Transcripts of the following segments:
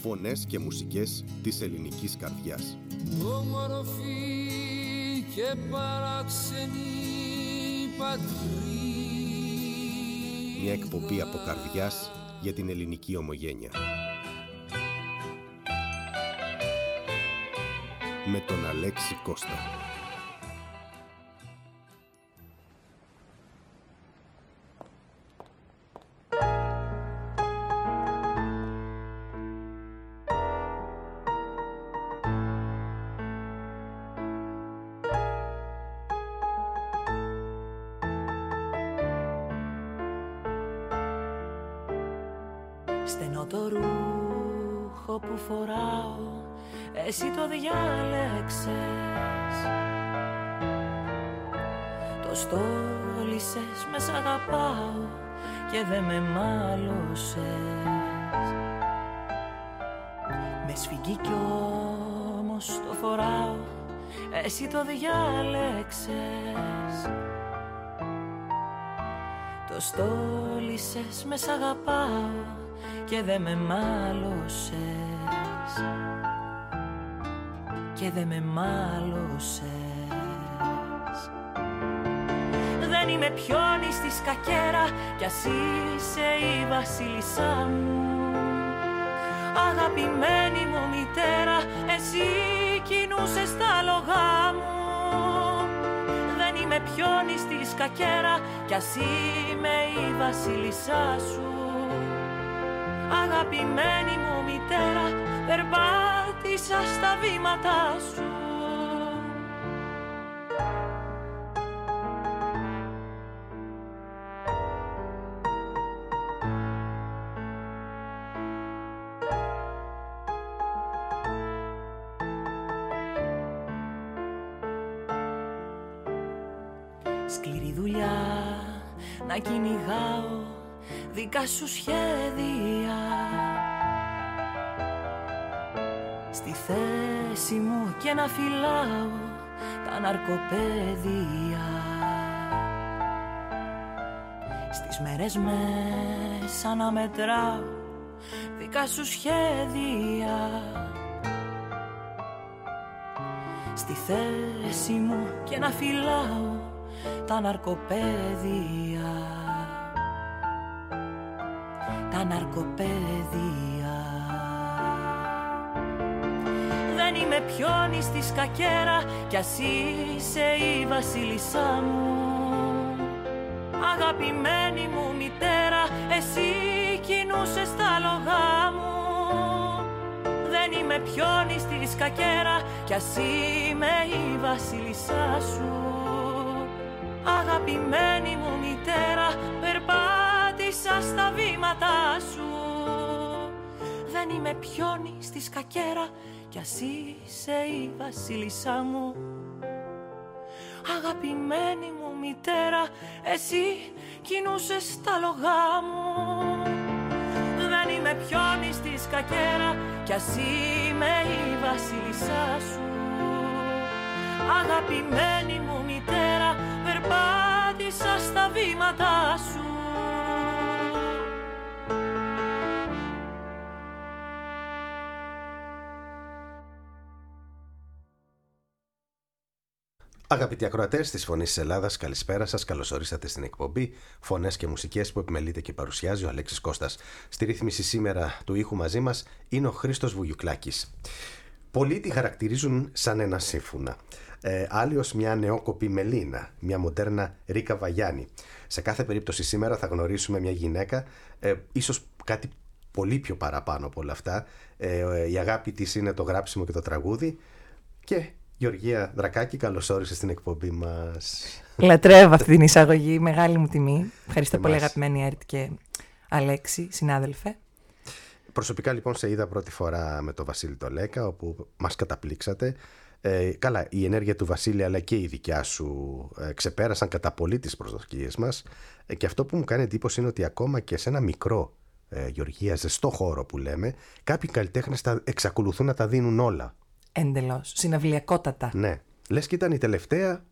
Φωνές και μουσικές της ελληνικής καρδιάς. Όμορφη και παράξενη πατρίδα. Μια εκπομπή από καρδιάς για την ελληνική ομογένεια. Με τον Αλέξη Κώστα. Στενό το ρούχο που φοράω, εσύ το διάλεξες. Το στόλισες, με σ' αγαπάω και δεν με μάλωσες. Με σφυγγεί κι όμως το φοράω, εσύ το διάλεξες. Το στόλισες, με σ' αγαπάω και δεν με μάλωσες. Και δεν με μάλωσες. Δεν είμαι πιόνι στη σκακέρα κι ας είσαι η βασίλισσά μου. Αγαπημένη μου μητέρα, εσύ κινούσες τα λογά μου. Δεν είμαι πιόνι στη σκακέρα κι ας είμαι η βασίλισσά σου. Αγαπημένη μου μητέρα, περπάτησα στα βήματά σου. Σκληρή δουλειά να κυνηγάω δικά σου σχέδια. Στη θέση μου και να φυλάω τα ναρκοπαίδια. Στις μέρες μέσα να μετράω δικά σου σχέδια. Στη θέση μου και να φυλάω τα ναρκοπαίδια. Τα ναρκοπαίδια. Δεν είμαι πιόνι στη σκακέρα κι ας είσαι η βασίλισσά μου. Αγαπημένη μου μητέρα, εσύ κινούσες τα λογά μου. Δεν είμαι πιόνι στη σκακέρα κι ας είμαι η βασίλισσά σου. Αγαπημένη μου μητέρα, περπάτησα στα βήματά σου. Δεν είμαι πιόνι στη σκακέρα κι ας είσαι η βασίλισσά μου. Αγαπημένη μου μητέρα, εσύ κινούσες τα λογά μου. Δεν είμαι πιόνι στη σκακέρα κι ας είμαι η βασίλισσά σου. Αγαπημένη μου μητέρα, περπάτησα στα βήματά σου. Αγαπητοί ακροατές της Φωνής της Ελλάδας, καλησπέρα σας. Καλώς ορίσατε στην εκπομπή Φωνές και Μουσικές που επιμελείται και παρουσιάζει ο Αλέξης Κώστας. Στη ρύθμιση σήμερα του ήχου μαζί μας είναι ο Χρήστος Βουγιουκλάκης. Πολλοί τη χαρακτηρίζουν σαν ένα σύμφωνα. Άλλοι ως μια νεόκοπη Μελίνα, μια μοντέρνα Ρίκα Βαγιάννη. Σε κάθε περίπτωση σήμερα θα γνωρίσουμε μια γυναίκα, ίσως κάτι πολύ πιο παραπάνω από όλα αυτά. Η αγάπη της είναι το γράψιμο και το τραγούδι. Και Γεωργία Δρακάκη, καλώς όρισες στην εκπομπή μας. Λατρεύω αυτή την εισαγωγή, μεγάλη μου τιμή. Ευχαριστώ πολύ αγαπημένη Έρτ και Αλέξη, συνάδελφε. Προσωπικά λοιπόν σε είδα πρώτη φορά με τον Βασίλη Τολέκα, όπου μας καταπλήξατε. Καλά, η ενέργεια του Βασίλη αλλά και η δικιά σου ξεπέρασαν κατά πολύ τις προσδοκίες μας. Και αυτό που μου κάνει εντύπωση είναι ότι ακόμα και σε ένα μικρό, Γεωργία, ζεστό χώρο που λέμε, κάποιοι καλλιτέχνες εξακολουθούν να τα δίνουν όλα. Εντελώς, συναυλιακότατα. Ναι. Λες και ήταν η τελευταία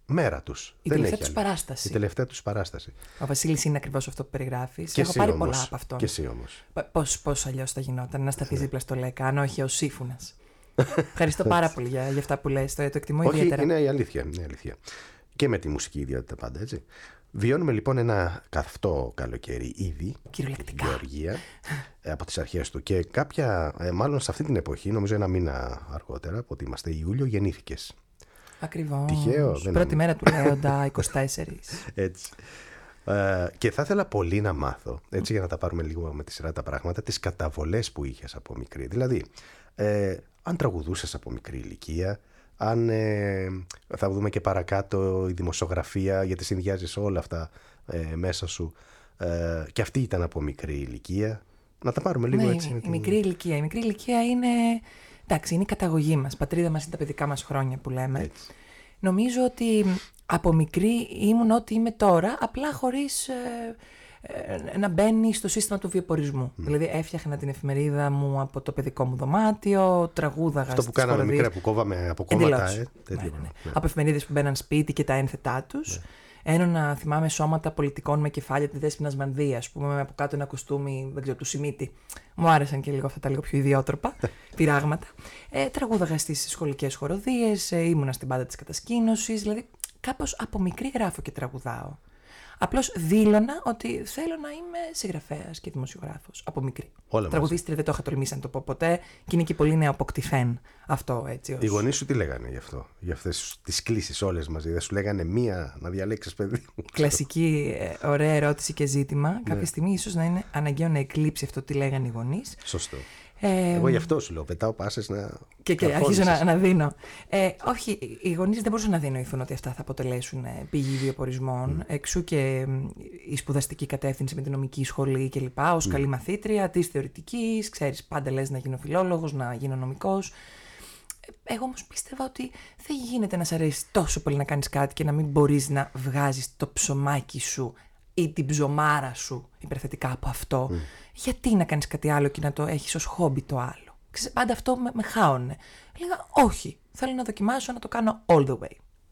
μέρα τους. Η τελευταία τους παράσταση. Η τελευταία τους παράσταση. Ο Βασίλης είναι ακριβώς αυτό που περιγράφεις. Και έχω πάρει πολλά από αυτόν. Και εσύ όμως. Πώς αλλιώς θα γινόταν να σταθείς δίπλα στο Λέκα, αν όχι ο Σύφωνας. Ευχαριστώ πάρα πολύ για αυτά που λες. Το εκτιμώ ιδιαίτερα. Είναι η αλήθεια. Και με τη μουσική ιδιότητα πάντα, έτσι. Βιώνουμε λοιπόν ένα καυτό καλοκαίρι ήδη. Κυριολεκτικά. Γεωργία, από τις αρχές του. Και μάλλον σε αυτή την εποχή, νομίζω ένα μήνα αργότερα, από ότι είμαστε Ιούλιο, γεννήθηκες. Ακριβώς. Τυχαίο. Πρώτη μέρα του Λέοντα, 24. Έτσι. Και θα ήθελα πολύ να μάθω, έτσι για να τα πάρουμε λίγο με τη σειρά τα πράγματα, τις καταβολές που είχες από μικρή. Δηλαδή, αν τραγουδούσες από μικρή ηλικία, αν θα δούμε και παρακάτω η δημοσιογραφία, γιατί συνδυάζεις όλα αυτά μέσα σου, και αυτή ήταν από μικρή ηλικία. Να τα πάρουμε λίγο έτσι. Η μικρή ηλικία είναι, εντάξει, είναι η καταγωγή μας, πατρίδα μας είναι τα παιδικά μας χρόνια που λέμε. Έτσι. Νομίζω ότι από μικρή ήμουν ό,τι είμαι τώρα, απλά χωρίς να μπαίνει στο σύστημα του βιοπορισμού. Δηλαδή έφτιαχνα την εφημερίδα μου από το παιδικό μου δωμάτιο, τραγούδαγα. Αυτό που κάναμε μικρά, που κόβαμε από κόμματα. Ναι. Από εφημερίδες που μπαίναν σπίτι και τα ένθετά τους. Ένωνα, θυμάμαι, σώματα πολιτικών με κεφάλια τη Δέσποινα Μανδύα, ας πούμε, από κάτω ένα κοστούμι, δεν ξέρω, του Σιμίτη. Μου άρεσαν και λίγο αυτά τα λίγο πιο ιδιότροπα πειράγματα. Τραγούδαγα στις σχολικές χοροδίες, ήμουνα στην πάντα της κατασκήνωσης. Δηλαδή, κάπως από μικρή γράφω και τραγουδάω. Απλώς δήλωνα ότι θέλω να είμαι συγγραφέας και δημοσιογράφος από μικρή. Τραγουδίστρια δεν το είχα τολμήσει να το πω ποτέ και είναι και πολύ νεοποκτηθέν αυτό, έτσι. Οι γονείς σου τι λέγανε γι' αυτό, για αυτές τις κλήσεις όλες μαζί? Δεν σου λέγανε μία να διαλέξεις, παιδί μου? Κλασική, ωραία ερώτηση και ζήτημα. Κάποια στιγμή ίσως να είναι αναγκαίο να εκλείψει αυτό τι λέγανε οι γονείς. Σωστό. Εγώ γι' αυτό σου λέω, πετάω πάσες να. Και αρχίζω να δίνω. Όχι, οι γονείς δεν μπορούσαν να διανοηθούν ότι αυτά θα αποτελέσουν πηγή βιοπορισμών. Εξού και η σπουδαστική κατεύθυνση με την νομική σχολή κλπ. Ως καλή μαθήτρια της θεωρητικής, ξέρεις, πάντα λες να γίνω φιλόλογος, να γίνω νομικός. Εγώ όμως πίστευα ότι δεν γίνεται να σ' αρέσει τόσο πολύ να κάνεις κάτι και να μην μπορείς να βγάζεις το ψωμάκι σου ή την ψωμάρα σου υπερθετικά από αυτό. Γιατί να κάνεις κάτι άλλο και να το έχεις ως χόμπι το άλλο? Πάντα αυτό με χάωνε. Λέγα όχι, θέλω να δοκιμάσω να το κάνω all the way.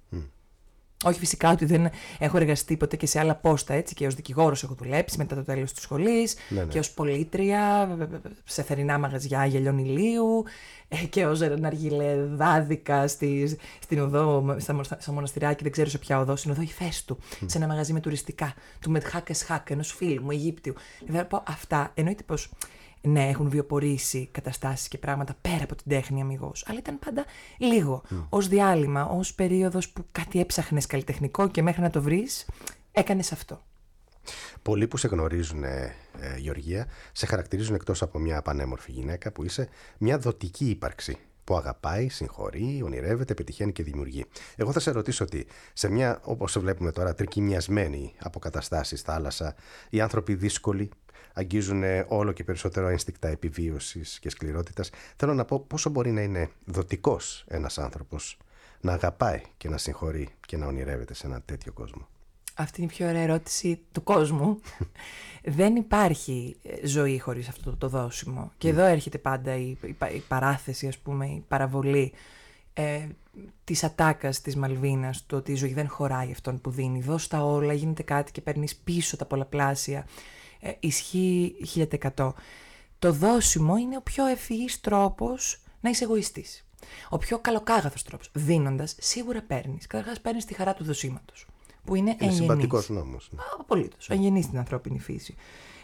Όχι φυσικά ότι δεν έχω εργαστεί ποτέ και σε άλλα πόστα, έτσι, και ως δικηγόρος έχω δουλέψει μετά το τέλος της σχολής, και ως πολίτρια σε θερινά μαγαζιά γελιών ηλίου και ως ναργιλεδάδικα στην οδό, στο μοναστηράκι, δεν ξέρω σε ποια οδό, στην οδό Ηφαίστου, σε ένα μαγαζί με τουριστικά, του Μετχάκες Χάκ, ενός φίλου μου Αιγύπτιου. Δηλαδή πω αυτά, εννοείται πως ναι, έχουν βιοπορήσει καταστάσεις και πράγματα πέρα από την τέχνη αμιγώς, αλλά ήταν πάντα λίγο. Ως διάλειμμα, ως περίοδος που κάτι έψαχνες καλλιτεχνικό και μέχρι να το βρεις, έκανες αυτό. Πολλοί που σε γνωρίζουν, Γεωργία, σε χαρακτηρίζουν, εκτός από μια πανέμορφη γυναίκα που είσαι, μια δοτική ύπαρξη που αγαπάει, συγχωρεί, ονειρεύεται, πετυχαίνει και δημιουργεί. Εγώ θα σε ρωτήσω ότι σε μια, όπως βλέπουμε τώρα, τρικυμιασμένη από καταστάσεις θάλασσα, οι άνθρωποι δύσκολοι αγγίζουν όλο και περισσότερο ένστικτα επιβίωσης και σκληρότητας. Θέλω να πω πόσο μπορεί να είναι δοτικός ένας άνθρωπος να αγαπάει και να συγχωρεί και να ονειρεύεται σε ένα τέτοιο κόσμο. Αυτή είναι η πιο ωραία ερώτηση του κόσμου. Δεν υπάρχει ζωή χωρίς αυτό το δώσιμο. Και εδώ έρχεται πάντα η παράθεση, ας πούμε, η παραβολή της ατάκας της Μαλβίνας, το ότι η ζωή δεν χωράει αυτόν που δίνει. Δώσ' τα όλα, γίνεται κάτι και παίρνεις πίσω τα πολλαπλάσια. Ισχύει 1000%. Το δώσιμο είναι ο πιο ευφυής τρόπος να είσαι εγωιστής. Ο πιο καλοκάγαθος τρόπος. Δίνοντας, σίγουρα παίρνεις. Καταρχάς παίρνεις τη χαρά του δωσήματος. Που είναι εγγενής. Συμπατικός νόμος. Απολύτως. Εγγενής στην ανθρώπινη φύση.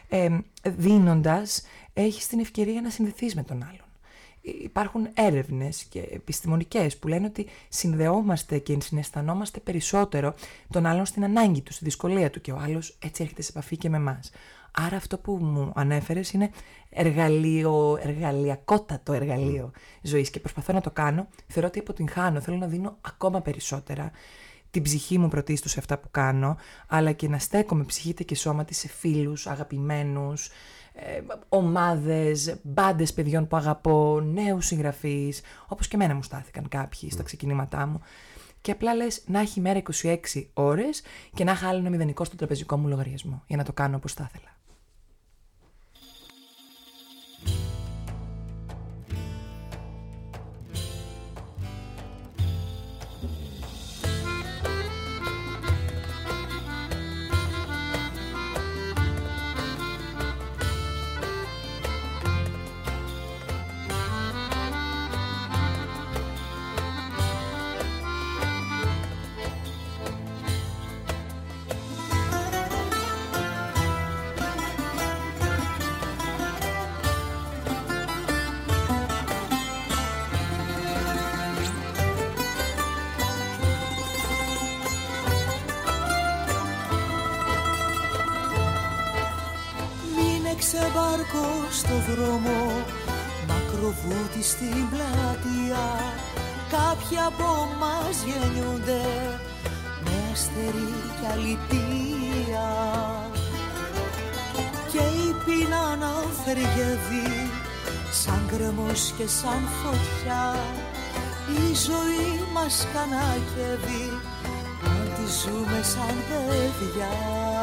Δίνοντας, έχεις την ευκαιρία να συνδεθείς με τον άλλον. Υπάρχουν έρευνες και επιστημονικές που λένε ότι συνδεόμαστε και συναισθανόμαστε περισσότερο τον άλλον στην ανάγκη του, στη δυσκολία του, και ο άλλος έτσι έρχεται σε επαφή και με εμάς. Άρα αυτό που μου ανέφερες είναι εργαλειακότατο εργαλείο ζωής και προσπαθώ να το κάνω. Θεωρώ ότι αποτυγχάνω, θέλω να δίνω ακόμα περισσότερα την ψυχή μου πρωτίστως σε αυτά που κάνω, αλλά και να στέκομαι ψυχήτε και σώματι σε φίλους, αγαπημένους, ομάδες, μπάντες παιδιών που αγαπώ, νέους συγγραφείς, όπως και εμένα μου στάθηκαν κάποιοι στα ξεκινήματά μου. Και απλά λες να έχει μέρα 26 ώρες και να έχω άλλο ένα μηδενικό στο τραπεζικό μου λογαριασμό για να το κάνω όπως θα ήθελα. Μείνεξε μπάρκο στο δρόμο, μακροβούτι στην πλατεία. Κάποιοι από μας γεννιούνται με αστερί κι αλητεία. Και η πείνα να θεργεύει σαν κρεμός και σαν φωτιά. Η ζωή μας κανάκευει αν τη ζούμε σαν παιδιά.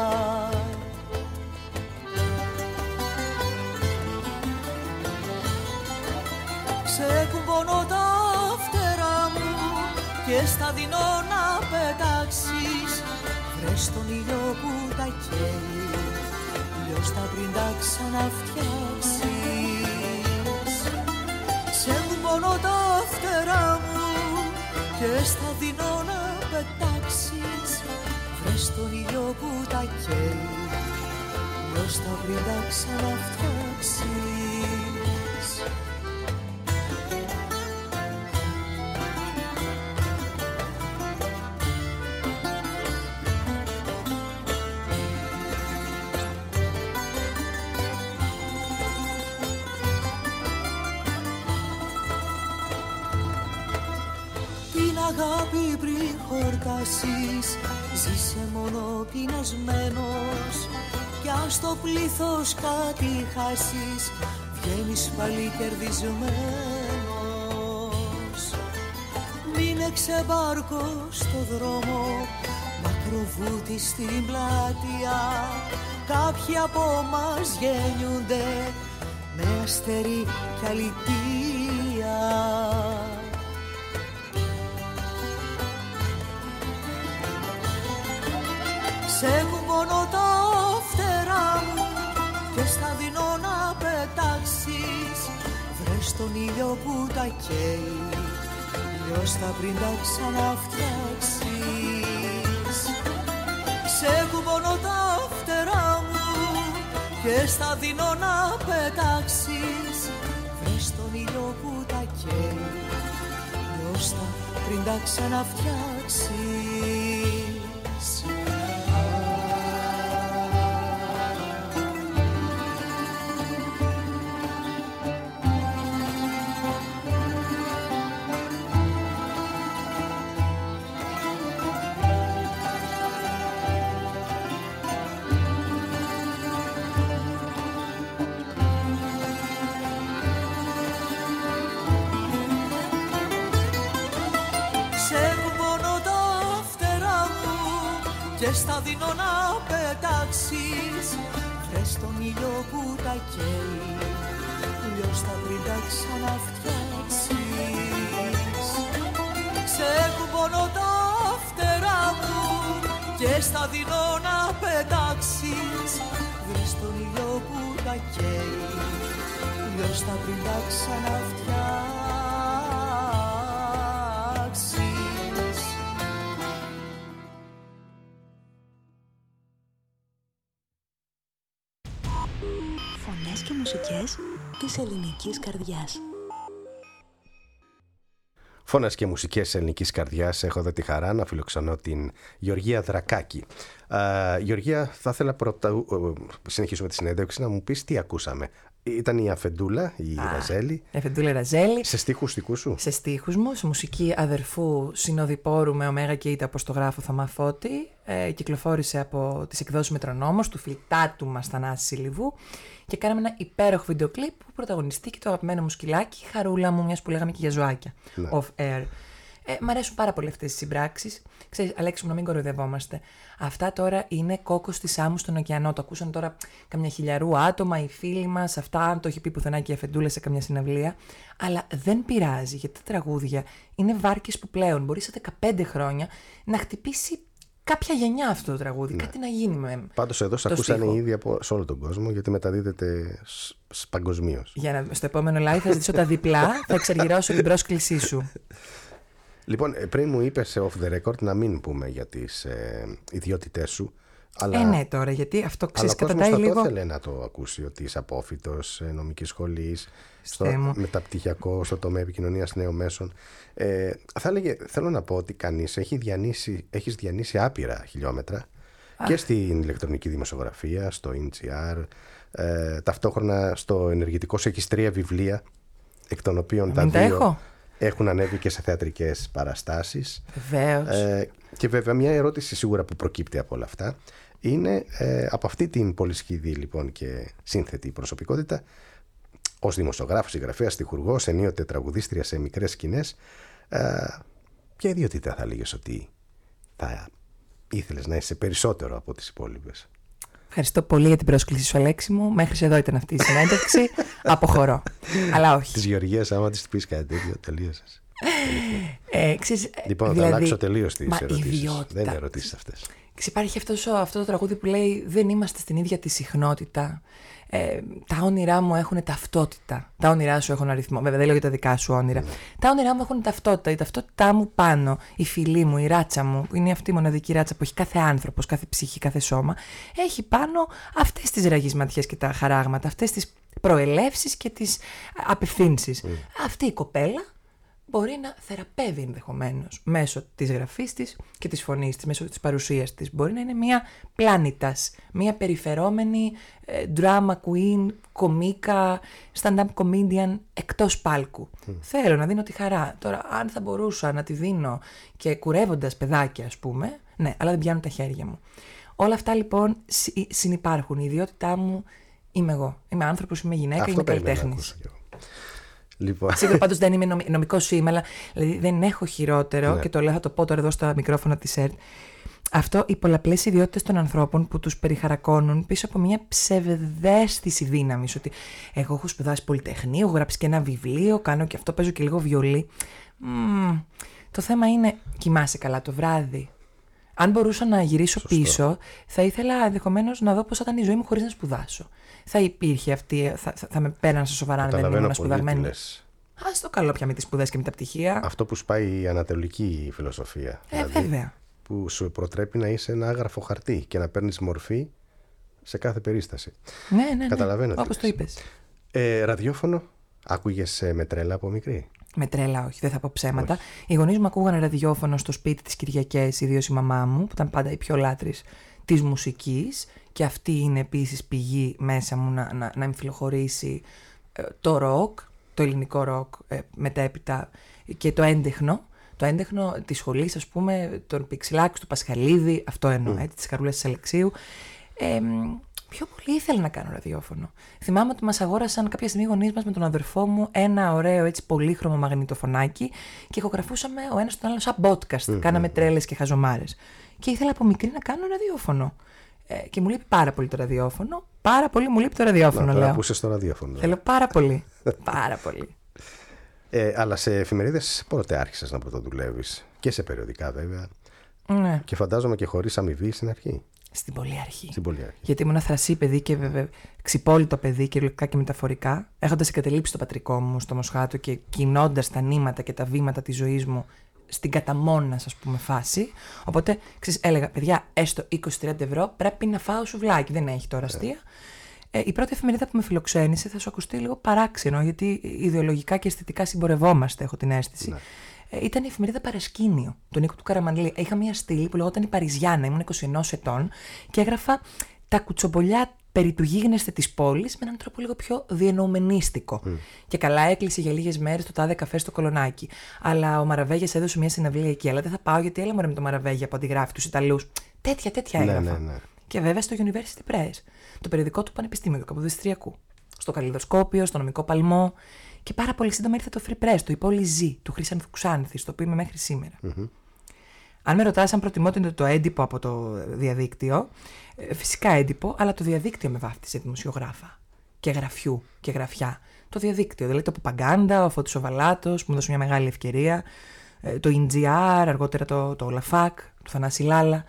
Σε κουμπώνω τα φτερά μου και στα δίνω να πετάξεις. Βρες τον ήλιο που τα καίει, λιώστα πριν τα ξαναφτιάξεις. Σε κουμπώνω τα φτερά μου και στα δίνω να πετάξεις. Βρες τον ήλιο που τα καίει, λιώστα πριν τα ξαναφτιάξεις. Αγάπη πριν χορτάσεις, ζήσε μόνο πεινασμένος. Κι αν στο πλήθος κάτι χάσεις, βγαίνεις πάλι κερδισμένος. Μείνεξε μπάρκο στο δρόμο, μακροβούτι στην πλατεία. Κάποιοι από μας γεννιούνται με αστερί κι αλητεία. Σε κουμπώνω τα φτερά μου και στα δίνω να πετάξεις. Βρες τον ήλιο που τα καίει, λιώστα πριν τα ξαναφτιάξεις. Σε κουμπώνω τα φτερά μου και στα δίνω να πετάξεις. Βρες τον ήλιο που τα καίει, λιώστα πριν τα ξαναφτιάξεις. Και στα δίνω να πετάξεις. Βρες τον ήλιο που τα καίει, λιώστα πριν τα ξαναφτιάξεις. Σε κουμπώνω τα φτερά μου και στα δίνω να πετάξεις. Βρες τον ήλιο που τα καίει, λιώστα πριν τα ξαναφτιάξεις. Φωνές και μουσικές της ελληνικής καρδιάς. Φωνές και μουσικές ελληνικής καρδιάς. Έχω εδώ τη χαρά να φιλοξενώ την Γεωργία Δρακάκη. Γεωργία, θα ήθελα πρώτα, συνεχίσουμε τη συνέντευξη, να μου πεις τι ακούσαμε. Ήταν η Αφεντούλα, η Ραζέλη. Η Αφεντούλα Ραζέλη. Σε στίχους δικούς σου. Σε στίχους μου, σε μουσική αδερφού συνοδοιπόρου με ωμέγα και ήτα από το γράφο Θωμά Φώτη. Κυκλοφόρησε από τις εκδόσεις Μετρονόμος του φιλτάτου μας Θανάση Σιλιβού. Και κάναμε ένα υπέροχο βίντεο κλιπ που πρωταγωνιστεί και το αγαπημένο μου σκυλάκι, Χαρούλα μου, μιας που λέγαμε και για ζωάκια. Ναι. Off air. Μ' αρέσουν πάρα πολύ αυτές τις συμπράξεις. Ξέρεις, Αλέξη μου, να μην κοροϊδευόμαστε. Αυτά τώρα είναι κόκκος της άμμου στον ωκεανό. Το ακούσαν τώρα καμιά χιλιαρού άτομα, οι φίλοι μας. Αυτά, αν το έχει πει πουθενά και η Αφεντούλα σε καμιά συναυλία. Αλλά δεν πειράζει, γιατί τα τραγούδια είναι βάρκες που πλέον μπορεί σε 15 χρόνια να χτυπήσει κάποια γενιά αυτό το τραγούδι. Ναι. Κάτι να γίνει με. Πάντως εδώ σε ακούσανε ήδη σε όλο τον κόσμο, γιατί μεταδίδεται παγκοσμίως. Για να στο επόμενο live θα ζητήσω τα διπλά, θα εξαργυρώσω την πρόσκλησή σου. Λοιπόν, πριν μου είπες off the record να μην πούμε για τις ιδιότητές σου. Αλλά... ναι, τώρα, γιατί αυτό ξέρεις κατατάει λίγο. Αλλά ο κόσμος θα το ήθελε να το ακούσει, ότι είσαι απόφοιτος νομικής σχολής, μεταπτυχιακό, στο τομέα επικοινωνίας νέων μέσων. Θα έλεγε, θέλω να πω ότι κανείς έχεις διανύσει άπειρα χιλιόμετρα και στην ηλεκτρονική δημοσιογραφία, στο NGR, Ταυτόχρονα στο ενεργητικό σου έχεις 3 βιβλία, εκ των οποίων τα 2 έχουν ανέβει και σε θεατρικές παραστάσεις. Βεβαίως. Και βέβαια μια ερώτηση σίγουρα που προκύπτει από όλα αυτά είναι από αυτή την πολυσχηδή λοιπόν και σύνθετη προσωπικότητα, ως δημοσιογράφος, συγγραφέας, στιχουργός, ενίοτε τραγουδίστρια σε μικρές σκηνές, ποια ιδιότητα θα έλεγες ότι θα ήθελες να είσαι περισσότερο από τις υπόλοιπες? Ευχαριστώ πολύ για την πρόσκληση σου, Αλέξη μου. Μέχρι εδώ ήταν αυτή η συνέντευξη. Αποχωρώ. Αλλά όχι. Της Γεωργίας, άμα της πεις κάτι τέτοιο, τελείωσες. Λοιπόν, δηλαδή, θα αλλάξω τελείως τις ερωτήσεις. Ιδιότητα. Δεν είναι ερωτήσεις αυτές. Υπάρχει αυτό το τραγούδι που λέει «Δεν είμαστε στην ίδια τη συχνότητα». Τα όνειρά μου έχουν ταυτότητα. Τα όνειρά σου έχουν αριθμό. Βέβαια, δεν λέω για τα δικά σου όνειρα. Τα όνειρά μου έχουν ταυτότητα. Η ταυτότητά μου πάνω, η φυλή μου, η ράτσα μου, που είναι αυτή η μοναδική ράτσα που έχει κάθε άνθρωπος, κάθε ψυχή, κάθε σώμα, έχει πάνω αυτές τις ραγισματιές και τα χαράγματα, αυτές τις προελεύσεις και τις απευθύνσεις. Αυτή η κοπέλα μπορεί να θεραπεύει ενδεχομένως μέσω της γραφής της και της φωνής της, μέσω της παρουσίας της. Μπορεί να είναι μια πλάνητας, μια περιφερόμενη drama queen, κομίκα, stand-up comedian εκτός πάλκου. Θέλω να δίνω τη χαρά. Τώρα, αν θα μπορούσα να τη δίνω και κουρεύοντας παιδάκια, ας πούμε, ναι, αλλά δεν πιάνουν τα χέρια μου. Όλα αυτά λοιπόν συνυπάρχουν. Η ιδιότητά μου είμαι εγώ. Είμαι άνθρωπος, είμαι γυναίκα, είμαι καλλιτέχνης. Λοιπόν. Σίγουρα πάντως δεν είμαι νομικό σήμα, δηλαδή δεν έχω χειρότερο, ναι. Και το λέω, θα το πω τώρα εδώ στα μικρόφωνα της ΕΡΤ. Αυτό, οι πολλαπλές ιδιότητες των ανθρώπων που τους περιχαρακώνουν πίσω από μια ψευδαίσθηση δύναμης. Ότι εγώ έχω σπουδάσει πολυτεχνείο, έχω γράψει και ένα βιβλίο, κάνω και αυτό, παίζω και λίγο βιολί. Το θέμα είναι, κοιμάσαι καλά το βράδυ? Αν μπορούσα να γυρίσω πίσω, θα ήθελα ενδεχομένως να δω πώς θα ήταν η ζωή μου χωρίς να σπουδάσω. Θα υπήρχε αυτή, θα με πέραν σε σοβαρά αν δεν ήμουν σπουδασμένη. Ας το καλό πια με τις σπουδές και με τα πτυχία. Αυτό που σπάει η ανατολική φιλοσοφία. Δηλαδή, βέβαια. Που σου προτρέπει να είσαι ένα άγραφο χαρτί και να παίρνεις μορφή σε κάθε περίσταση. Ναι. Καταλαβαίνω. Όπως το είπες. Ραδιόφωνο, άκουγες με τρέλα από μικρή? Με τρέλα, όχι, δεν θα πω ψέματα. Όχι. Οι γονείς μου ακούγανε ραδιόφωνο στο σπίτι τις Κυριακές, ιδίως η μαμά μου, που ήταν πάντα η πιο λάτρης της μουσικής. Και αυτή είναι επίσης πηγή μέσα μου να εμφυλοχωρήσει το ροκ, το ελληνικό ροκ μετέπειτα και το έντεχνο. Το έντεχνο της σχολής, ας πούμε, τον Πιξιλάκη, του Πασχαλίδη, αυτό εννοώ, της Χαρούλας της Αλεξίου. Πιο πολύ ήθελα να κάνω ραδιόφωνο. Θυμάμαι ότι μας αγόρασαν κάποια στιγμή οι γονείς μας με τον αδερφό μου ένα ωραίο έτσι πολύχρωμο μαγνητοφωνάκι και ηχογραφούσαμε ο ένας τον άλλο σαν podcast. Κάναμε τρέλες και χαζομάρες. Και ήθελα από μικρή να κάνω ραδιόφωνο. Και μου λείπει πάρα πολύ το ραδιόφωνο. Πάρα πολύ μου λείπει το ραδιόφωνο, λέω. Να ακούσες το ραδιόφωνο. Θέλω πάρα πολύ. Πάρα πολύ. Αλλά σε εφημερίδες πότε άρχισες να πρωτοδουλεύεις? Και σε περιοδικά βέβαια. Ναι. Και φαντάζομαι και χωρίς αμοιβή στην αρχή. Στην πολύ αρχή. αρχή. Γιατί ήμουν θρασί παιδί και βέβαια ξυπόλυτο παιδί, κυριολεκτικά και μεταφορικά. Έχοντας εγκαταλείψει το πατρικό μου στο Μοσχάτο και κινώντας τα νήματα και τα βήματα της ζωής μου στην καταμόνας, ας πούμε, φάση. Οπότε, έλεγα, παιδιά, έστω 20-30 ευρώ πρέπει να φάω σουβλάκι. Δεν έχει τώρα αστεία. Η πρώτη εφημερίδα που με φιλοξένησε θα σου ακουστεί λίγο παράξενο, γιατί ιδεολογικά και αισθητικά συμπορευόμαστε, έχω την αίσθηση. Ναι. Ήταν η εφημερίδα Παρασκήνιο, του Νίκου του Καραμανλή. Είχα μια στήλη που λεγόταν Η Παριζιάνα, ήμουν 21 ετών και έγραφα τα κουτσομπολιά περί του γίγνεσθε της πόλης με έναν τρόπο λίγο πιο διενοουμενίστικο. Και καλά έκλεισε για λίγες μέρες το τάδε καφέ στο Κολονάκι. Αλλά ο Μαραβέγιας έδωσε μια συναυλία εκεί. Αλλά δεν θα πάω γιατί έλα μωρέ με το Μαραβέγια που αντιγράφει τους Ιταλούς. Τέτοια έγραφα. Ναι. Και βέβαια στο University Press, το περιοδικό του Πανεπιστήμιου του Καποδιστριακού. Στο Καλλιδοσκόπιο, στο Νομικό Παλμό. Και πάρα πολύ σύντομα ήρθε το Free Press, το Η Πόλη Ζει, του Χρύσανθου Ξάνθη, στο οποίο είμαι μέχρι σήμερα. Αν με ρωτάς αν προτιμώ το έντυπο από το διαδίκτυο, φυσικά έντυπο, αλλά το διαδίκτυο με βάφτισε δημοσιογράφα και γραφιού και γραφιά. Το διαδίκτυο, δηλαδή το Παπαγκάντα, ο Φώτης ο Βαλάτος, που μου έδωσε μια μεγάλη ευκαιρία, το NGR, αργότερα το Ολαφάκ, το Θανάση Λάλα.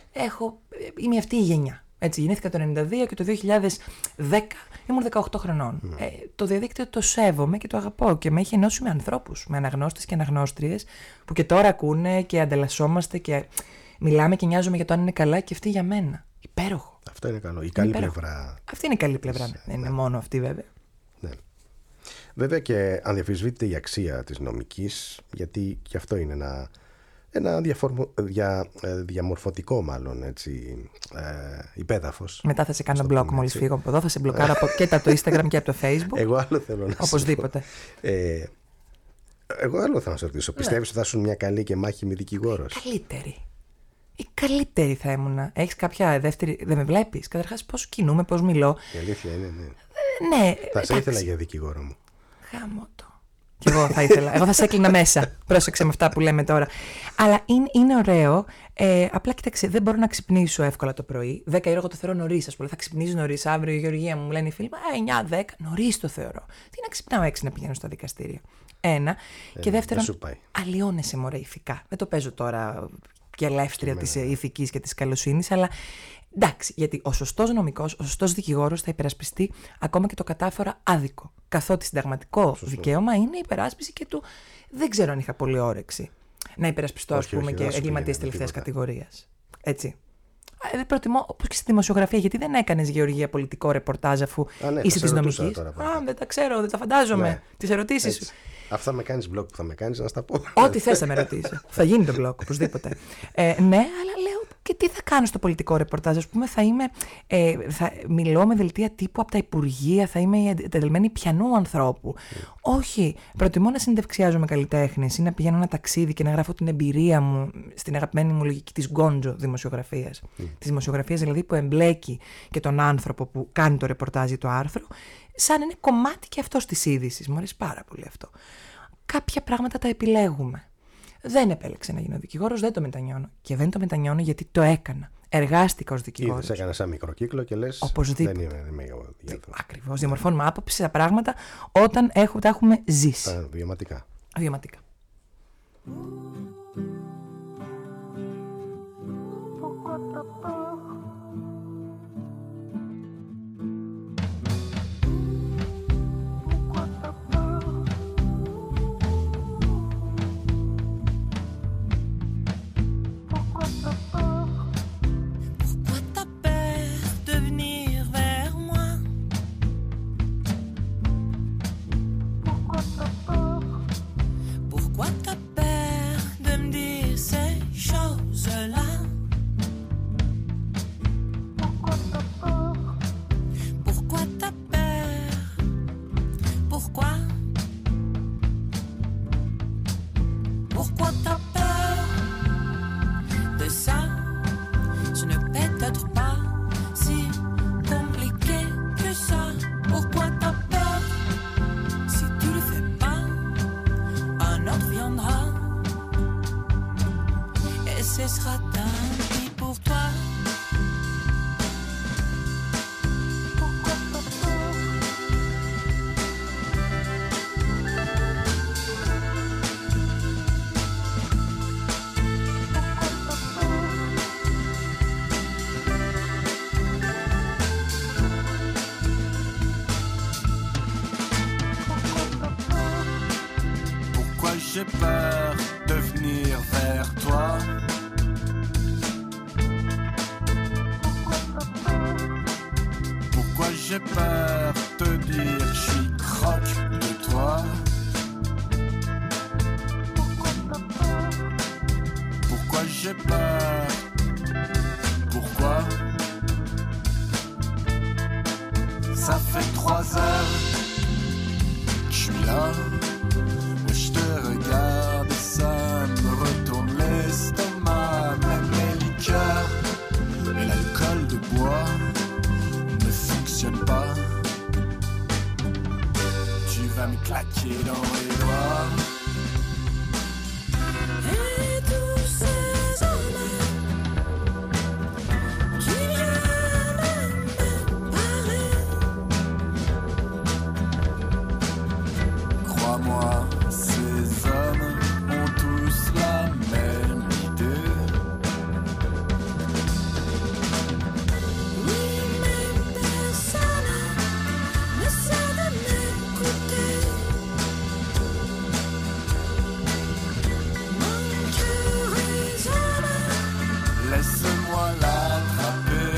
Είμαι αυτή η γενιά. Έτσι, γεννήθηκα το 1992 και το 2010 ήμουν 18 χρονών. Το διαδίκτυο το σέβομαι και το αγαπώ και με έχει ενώσει με ανθρώπους, με αναγνώστες και αναγνώστριες που και τώρα ακούνε και ανταλλασσόμαστε και μιλάμε και νοιάζομαι για το αν είναι καλά και αυτή για μένα. Υπέροχο. Αυτό είναι καλό. Η καλή πλευρά. Αυτή είναι η καλή πλευρά. Δεν είναι μόνο αυτή βέβαια. Ναι. Βέβαια και αδιαμφισβήτηται η αξία της νομικής, γιατί και αυτό είναι ένα ένα διαμορφωτικό μάλλον έτσι, υπέδαφος. Μετά θα σε κάνω μπλοκ μόλις φύγω από εδώ, θα σε μπλοκάρω και από το Instagram και από το Facebook. Εγώ άλλο θέλω να οπωσδήποτε. Εγώ άλλο θα να σε ρωτήσω. Πιστεύεις ότι θα ήσουν μια καλή και μάχημη δικηγόρος? Η καλύτερη θα ήμουν. Έχεις κάποια δεύτερη. Δεν με βλέπεις? Καταρχάς, πώς κινούμαι, πώς μιλώ. Η αλήθεια είναι, Ναι. Θα σε ήθελα για δικηγόρο μου. Γάμο το. Κι εγώ θα ήθελα. Εγώ θα σε έκλεινα μέσα. Πρόσεξε με αυτά που λέμε τώρα. Αλλά είναι ωραίο. Απλά κοίταξε, δεν μπορώ να ξυπνήσω εύκολα το πρωί. 10 η ώρα εγώ το θεωρώ νωρίς. Ας πούμε, θα ξυπνήσω νωρίς. Αύριο η Γεωργία μου λένε οι φίλοι μου, 9-10. Νωρίς το θεωρώ. Τι να ξυπνάω 6 να πηγαίνω στα δικαστήρια. Ένα. Και δεύτερον, αλλοιώνεσαι μωρέ ηθικά. Δεν το παίζω τώρα και ελεύθερια της ηθικής και της καλοσύνης, αλλά εντάξει, γιατί ο σωστός νομικός, ο σωστός δικηγόρος θα υπερασπιστεί ακόμα και το κατάφορα άδικο. Καθότι συνταγματικό δικαίωμα είναι η υπεράσπιση και του. Δεν ξέρω αν είχα πολύ όρεξη να υπερασπιστώ, ας πούμε, και εγκληματίες τελευταίας κατηγορίας. Έτσι. Προτιμώ, όπως και στη δημοσιογραφία, γιατί δεν έκανες, Γεωργία, πολιτικό ρεπορτάζ αφού είσαι της νομικής? Δεν τα ξέρω, δεν τα φαντάζομαι. Τις ερωτήσεις σου. Αυτά θα με κάνεις blog που θα με κάνεις να στα πω. Ό,τι θες θα με ρωτήσω. Θα γίνει το blog, οπωσδήποτε. Ναι, αλλά λέω και τι θα κάνω στο πολιτικό ρεπορτάζ. Ας πούμε, θα μιλώ με δελτία τύπου από τα υπουργεία, θα είμαι η εντεταλμένη πιανού ανθρώπου. Όχι. Προτιμώ να συνεντευξιάζομαι καλλιτέχνες ή να πηγαίνω ένα ταξίδι και να γράφω την εμπειρία μου στην αγαπημένη μου λογική της γκόντζο δημοσιογραφίας. Της δημοσιογραφίας δηλαδή που εμπλέκει και τον άνθρωπο που κάνει το ρεπορτάζ ή το άρθρο, σαν είναι κομμάτι και αυτό της είδησης. Μου αρέσει πάρα πολύ αυτό. Κάποια πράγματα τα επιλέγουμε. Δεν επέλεξε να γίνω δικηγόρος, δεν το μετανιώνω. Και δεν το μετανιώνω γιατί το έκανα. Εργάστηκα ως δικηγόρος. Είδες, έκανα σαν μικρό κύκλο και λες. Οπωσδήποτε. Δεν είμαι εγώ. Ακριβώς. Διαμορφώνουμε άποψη στα πράγματα όταν τα έχουμε ζήσει. Βιωματικά. Βιωματικά. J'ai peur de venir vers toi. Pourquoi j'ai peur de te dire je suis croque de toi. Pourquoi j'ai peur? Pourquoi? Ça fait 3 heures que je suis là. Je te regarde et ça me retourne l'estomac. Même les liqueurs et l'alcool de bois ne fonctionnent pas. Tu vas me claquer dans les doigts. Et tous ces hommes qui viennent me parler, crois-moi, ces hommes ont tous la même idée. Oui, mais personne ne sait de m'écouter. Mon cœur résonne, laisse-moi l'attraper.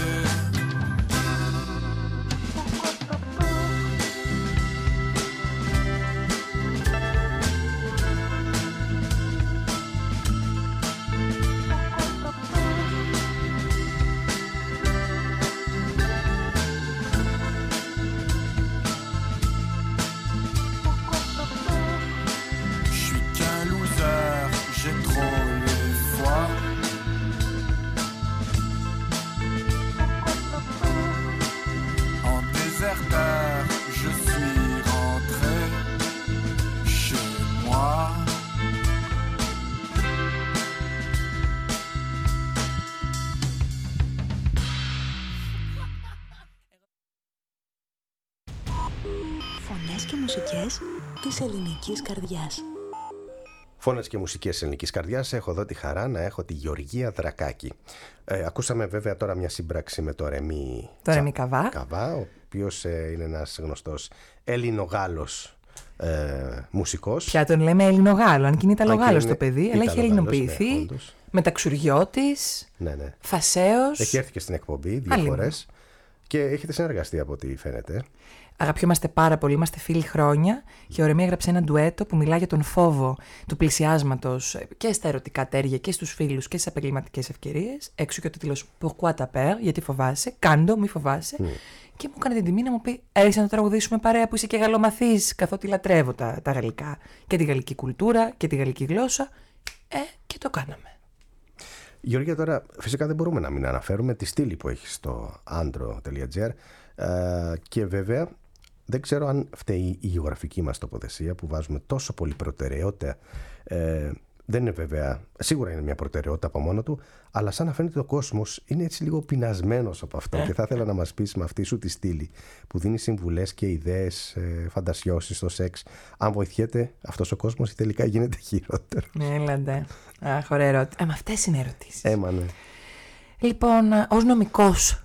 Φωνές και μουσικές της ελληνικής καρδιάς. Φώνες και μουσικές ελληνικής καρδιάς. Έχω εδώ τη χαρά να έχω τη Γεωργία Δρακάκη. Ακούσαμε βέβαια τώρα μια σύμπραξη με το Ρεμί Καβά, ο οποίος είναι ένας γνωστός Έλληνο-Γάλλος μουσικός. Πια τον λέμε Έλληνο-Γάλλο, αν και είναι Ιταλο-Γάλλος το παιδί, αλλά έχει ελληνοποιηθεί. Ναι, μεταξουριώτης, φασαίος. Έχει έρθει και στην εκπομπή 2 φορές και έχετε συνεργαστεί από ό,τι φαίνεται. Αγαπιόμαστε πάρα πολύ, είμαστε φίλοι χρόνια και ο Ρεμί έγραψε ένα ντουέτο που μιλά για τον φόβο του πλησιάσματος και στα ερωτικά τέρια και στους φίλους και στις επαγγελματικές ευκαιρίες. Έξω και ο τίτλος Pourquoi t'as peur, γιατί φοβάσαι, κάντο, μη φοβάσαι. Και μου έκανε την τιμή να μου πει: έρχεσαι να τραγουδήσουμε παρέα που είσαι και γαλλομαθής, καθότι λατρεύω τα γαλλικά και τη γαλλική κουλτούρα και τη γαλλική γλώσσα. Και το κάναμε. Γεωργία, τώρα φυσικά δεν μπορούμε να μην αναφέρουμε τη στήλη που έχει στο andro.gr και βέβαια δεν ξέρω αν φταίει η γεωγραφική μας τοποθεσία που βάζουμε τόσο πολύ προτεραιότητα. Δεν είναι βέβαια, σίγουρα είναι μια προτεραιότητα από μόνο του, αλλά σαν να φαίνεται ο κόσμος είναι έτσι λίγο πεινασμένος από αυτό και θα ήθελα να μας πεις με αυτή σου τη στήλη που δίνει συμβουλές και ιδέες, φαντασιώσεις στο σεξ, αν βοηθιέται αυτός ο κόσμος ή τελικά γίνεται χειρότερο. Έλαντε. Αχ, ωραία ερώτηση. Με αυτές είναι ερωτήσεις. Ναι. Λοιπόν, ως νομικός,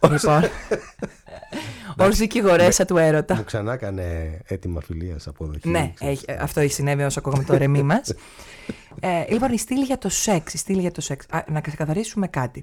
ως δικηγορέσα του έρωτα. Μου ξανά έκανε έτοιμα φιλίας αποδοχή. Ναι, αυτό έχει συνέβη όσο ακούγαμε το Ρεμί μας. Λοιπόν, η στήλη για το σεξ. Να ξεκαθαρίσουμε κάτι.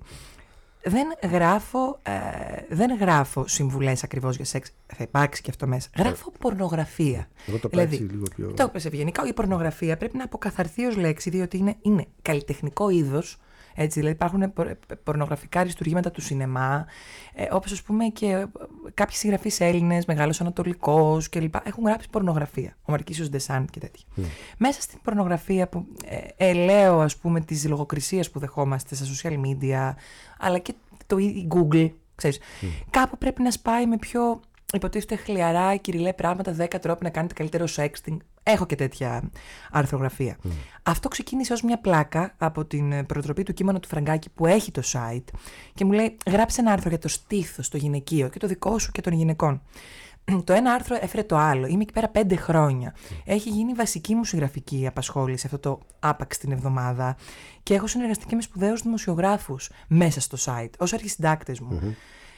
Δεν γράφω συμβουλές ακριβώς για σεξ. Θα υπάρξει και αυτό μέσα. Γράφω πορνογραφία. Εγώ το δηλαδή, λίγο πιο... Το είπες ευγενικά. Η πορνογραφία πρέπει να αποκαθαρθεί ως λέξη, διότι είναι καλλιτεχνικό είδος. Έτσι, δηλαδή υπάρχουν πορνογραφικά αριστουργήματα του σινεμά, όπως ας πούμε και κάποιοι συγγραφείς Έλληνες, Μεγάλος Ανατολικός κλπ. Έχουν γράψει πορνογραφία. Ο Μαρκίσιος Ντεσάν και τέτοια. Μέσα στην πορνογραφία που ελέω, ας πούμε, της λογοκρισίας που δεχόμαστε στα social media, αλλά και το Google, ξέρεις, κάπου πρέπει να σπάει με πιο υποτίθεται χλιαρά, κυριλέ πράγματα, 10 τρόποι να κάνετε καλύτερο sexting. Έχω και τέτοια αρθρογραφία. Αυτό ξεκίνησε ως μια πλάκα από την προτροπή του Κείμενο του Φραγκάκη που έχει το site και μου λέει: γράψε ένα άρθρο για το στήθος, το γυναικείο και το δικό σου και των γυναικών. Το ένα άρθρο έφερε το άλλο. Είμαι εκεί πέρα 5 χρόνια. Έχει γίνει βασική μου συγγραφική απασχόληση αυτό το άπαξ την εβδομάδα και έχω συνεργαστεί και με σπουδαίους δημοσιογράφους μέσα στο site, ως αρχισυντάκτες μου.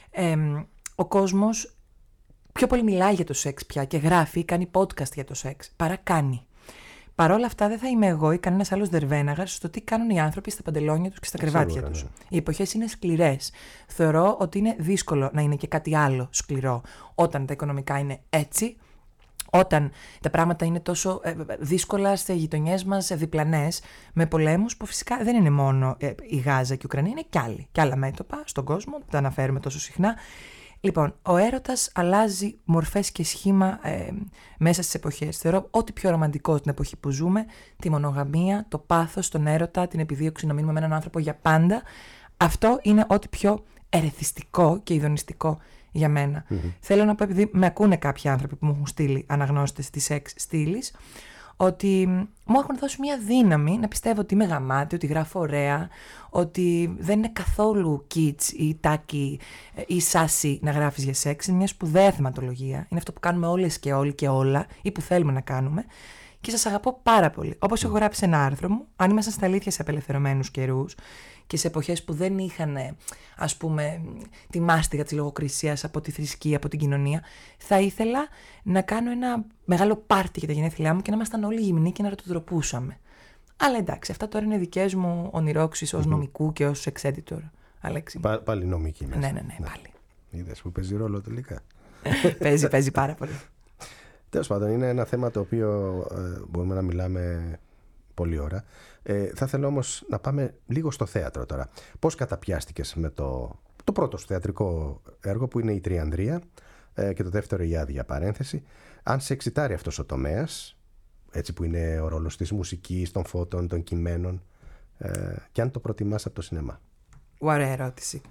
Ο κόσμος πιο πολύ μιλάει για το σεξ πια και γράφει, κάνει podcast για το σεξ, παρά κάνει. Παρ' όλα αυτά, δεν θα είμαι εγώ ή κανένας άλλος δερβέναγας στο τι κάνουν οι άνθρωποι στα παντελόνια τους και στα κρεβάτια τους. Οι εποχές είναι σκληρές. Θεωρώ ότι είναι δύσκολο να είναι και κάτι άλλο σκληρό όταν τα οικονομικά είναι έτσι, όταν τα πράγματα είναι τόσο δύσκολα στις γειτονιές μας, διπλανές, με πολέμους που φυσικά δεν είναι μόνο η Γάζα και η Ουκρανία, είναι και άλλα μέτωπα στον κόσμο, που τα αναφέρουμε τόσο συχνά. Λοιπόν, ο έρωτας αλλάζει μορφές και σχήμα μέσα στις εποχές. Θεωρώ ό,τι πιο ρομαντικό στην εποχή που ζούμε, τη μονογαμία, το πάθος, τον έρωτα, την επιδίωξη να μείνουμε με έναν άνθρωπο για πάντα. Αυτό είναι ό,τι πιο ερεθιστικό και ειδονιστικό για μένα. Θέλω να πω, επειδή με ακούνε κάποιοι άνθρωποι που μου έχουν στείλει αναγνώστες της σεξ στήλης, ότι μου έχουν δώσει μια δύναμη να πιστεύω ότι είμαι γαμάτη, ότι γράφω ωραία, ότι δεν είναι καθόλου kitsch ή τάκι ή σάσι να γράφεις για σεξ. Είναι μια σπουδαία θεματολογία. Είναι αυτό που κάνουμε όλες και όλοι και όλα ή που θέλουμε να κάνουμε. Και σας αγαπώ πάρα πολύ. Όπως έχω γράψει ένα άρθρο μου, αν ήμασταν στα αλήθεια σε απελευθερωμένους καιρούς και σε εποχές που δεν είχαν, ας πούμε, τη μάστιγα της λογοκρισίας από τη θρησκεία, από την κοινωνία, θα ήθελα να κάνω ένα μεγάλο πάρτι για τα γενέθλιά μου και να ήμασταν όλοι γυμνοί και να ρωτοτροπούσαμε. Αλλά εντάξει, αυτά τώρα είναι δικές μου ονειρόξεις ως νομικού και ως sex editor. Αλέξη. Πάλι νομική μέσα. Ναι, πάλι. Είδες που παίζει ρόλο τελικά. παίζει πάρα πολύ. Τέλος πάντων, είναι ένα θέμα το οποίο μπορούμε να μιλάμε πολλή ώρα. Θα ήθελα όμως να πάμε λίγο στο θέατρο τώρα. Πώς καταπιάστηκες με το πρώτο σου θεατρικό έργο που είναι η Τριανδρία και το δεύτερο η Άδεια Παρένθεση. Αν σε εξητάρει αυτός ο τομέας, έτσι που είναι ο ρόλος της μουσικής, των φώτων, των κειμένων, και αν το προτιμάς από το σινεμά. Ωραία ερώτηση.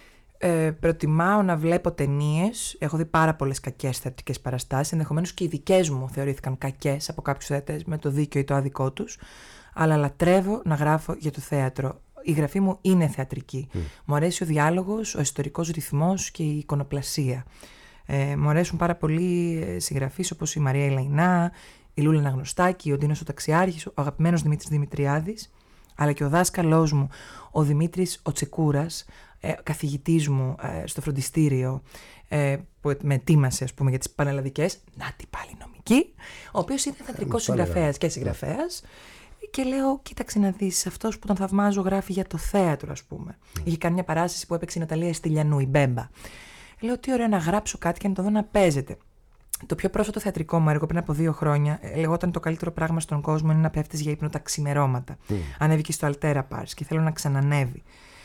Προτιμάω να βλέπω ταινίες. Έχω δει πάρα πολλές κακές θεατρικές παραστάσεις. Ενδεχομένως και οι δικές μου θεωρήθηκαν κακές από κάποιους θεατές με το δίκιο ή το άδικό τους. Αλλά λατρεύω να γράφω για το θέατρο. Η γραφή μου είναι θεατρική. Μου αρέσει ο διάλογος, ο ιστορικός ρυθμός και η εικονοπλασία. Μου αρέσουν πάρα πολύ συγγραφείς όπως η Μαρία Ελεηνά, η Λούλα Αναγνωστάκη, ο Ντίνος ο Ταξιάρχης, ο αγαπημένος Δημήτρης Δημητριάδης, αλλά και ο δάσκαλός μου, ο Δημήτρης ο Τσεκούρας, καθηγητής μου στο φροντιστήριο, που με ετοίμασε, ας πούμε, για τις πανελλαδικές, να τι πάλι νομική, ο οποίος είναι θεατρικός συγγραφέας και συγγραφέας. Και λέω, κοίταξε να δεις, αυτός που τον θαυμάζω γράφει για το θέατρο, ας πούμε. Είχε κάνει μια παράσταση που έπαιξε η Ναταλία Στυλιανού, η Μπέμπα. Λέω, τι ωραία να γράψω κάτι και να το δω να παίζεται. Το πιο πρόσφατο θεατρικό μου έργο πριν από 2 χρόνια λεγόταν Το καλύτερο πράγμα στον κόσμο είναι να πέφτεις για ύπνο τα ξημερώματα. Ανέβηκε στο Altera Pars και θέλω να ξανανεύει.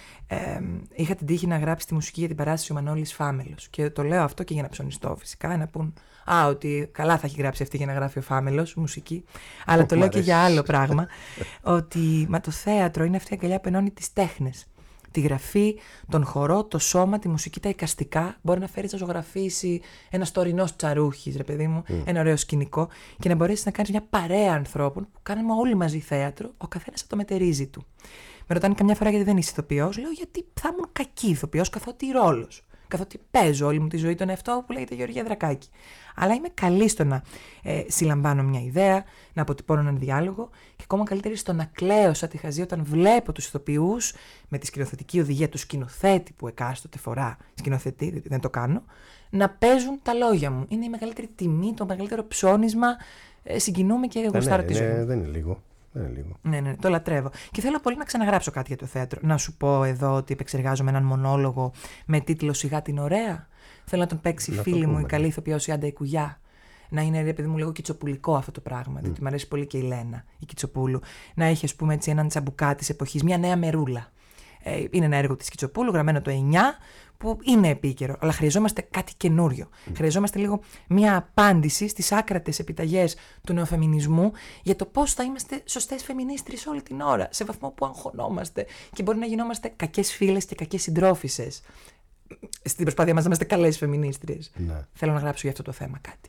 Είχα την τύχη να γράψει τη μουσική για την παράσταση ο Μανώλης Φάμελος. Και το λέω αυτό και για να ψωνιστώ φυσικά. Να πούν, ότι καλά θα έχει γράψει αυτή για να γράφει ο Φάμελος μουσική. Αλλά το λέω και για άλλο πράγμα. Ότι το θέατρο είναι αυτή η αγκαλιά που ενώνει τις τέχνες. Τη γραφή, τον χορό, το σώμα, τη μουσική, τα εικαστικά. Μπορεί να φέρεις να ζωγραφίσει ένα τωρινός Τσαρούχης, ρε παιδί μου, ένα ωραίο σκηνικό και να μπορέσεις να κάνεις μια παρέα ανθρώπων που κάνουμε όλοι μαζί θέατρο, ο καθένας από το μετερίζει του. Με ρωτάνε καμιά φορά γιατί δεν είσαι ηθοποιός. Λέω γιατί θα ήμουν κακή ηθοποιός, καθότι ρόλος. Καθότι παίζω όλη μου τη ζωή τον εαυτό που λέγεται Γεωργία Δρακάκη. Αλλά είμαι καλή στο να συλλαμβάνω μια ιδέα, να αποτυπώνω έναν διάλογο και ακόμα καλύτερη στο να κλαίω σαν τη χαζή όταν βλέπω τους ηθοποιούς με τη σκηνοθετική οδηγία του σκηνοθέτη που εκάστοτε φορά σκηνοθετεί, δηλαδή δεν το κάνω, να παίζουν τα λόγια μου. Είναι η μεγαλύτερη τιμή, το μεγαλύτερο ψώνισμα. Συγκινούμε και γουστάρω τη ζωή. Δεν είναι λίγο. Ναι, το λατρεύω. Και θέλω πολύ να ξαναγράψω κάτι για το θέατρο. Να σου πω εδώ ότι επεξεργάζομαι έναν μονόλογο με τίτλο Σιγά την ωραία. Θέλω να τον παίξει η φίλη μου, η καλή ηθοποιός η Άντα η Κουγιά. Να είναι, ρε παιδί μου, λίγο κιτσοπουλικό αυτό το πράγμα. Διότι μου αρέσει πολύ και η Λένα, η Κιτσοπούλου. Να έχει, ας πούμε, έτσι, έναν τσαμπουκά της εποχής, μια νέα μερούλα. Είναι ένα έργο της Κιτσοπούλου, γραμμένο το 9, που είναι επίκαιρο, αλλά χρειαζόμαστε κάτι καινούριο. Χρειαζόμαστε λίγο μια απάντηση στις άκρατες επιταγές του νεοφεμινισμού για το πώς θα είμαστε σωστές φεμινίστρες όλη την ώρα, σε βαθμό που αγχωνόμαστε και μπορεί να γινόμαστε κακές φίλες και κακές συντρόφισσες στην προσπάθεια μας να είμαστε καλές φεμινίστριες. Ναι. Θέλω να γράψω για αυτό το θέμα κάτι.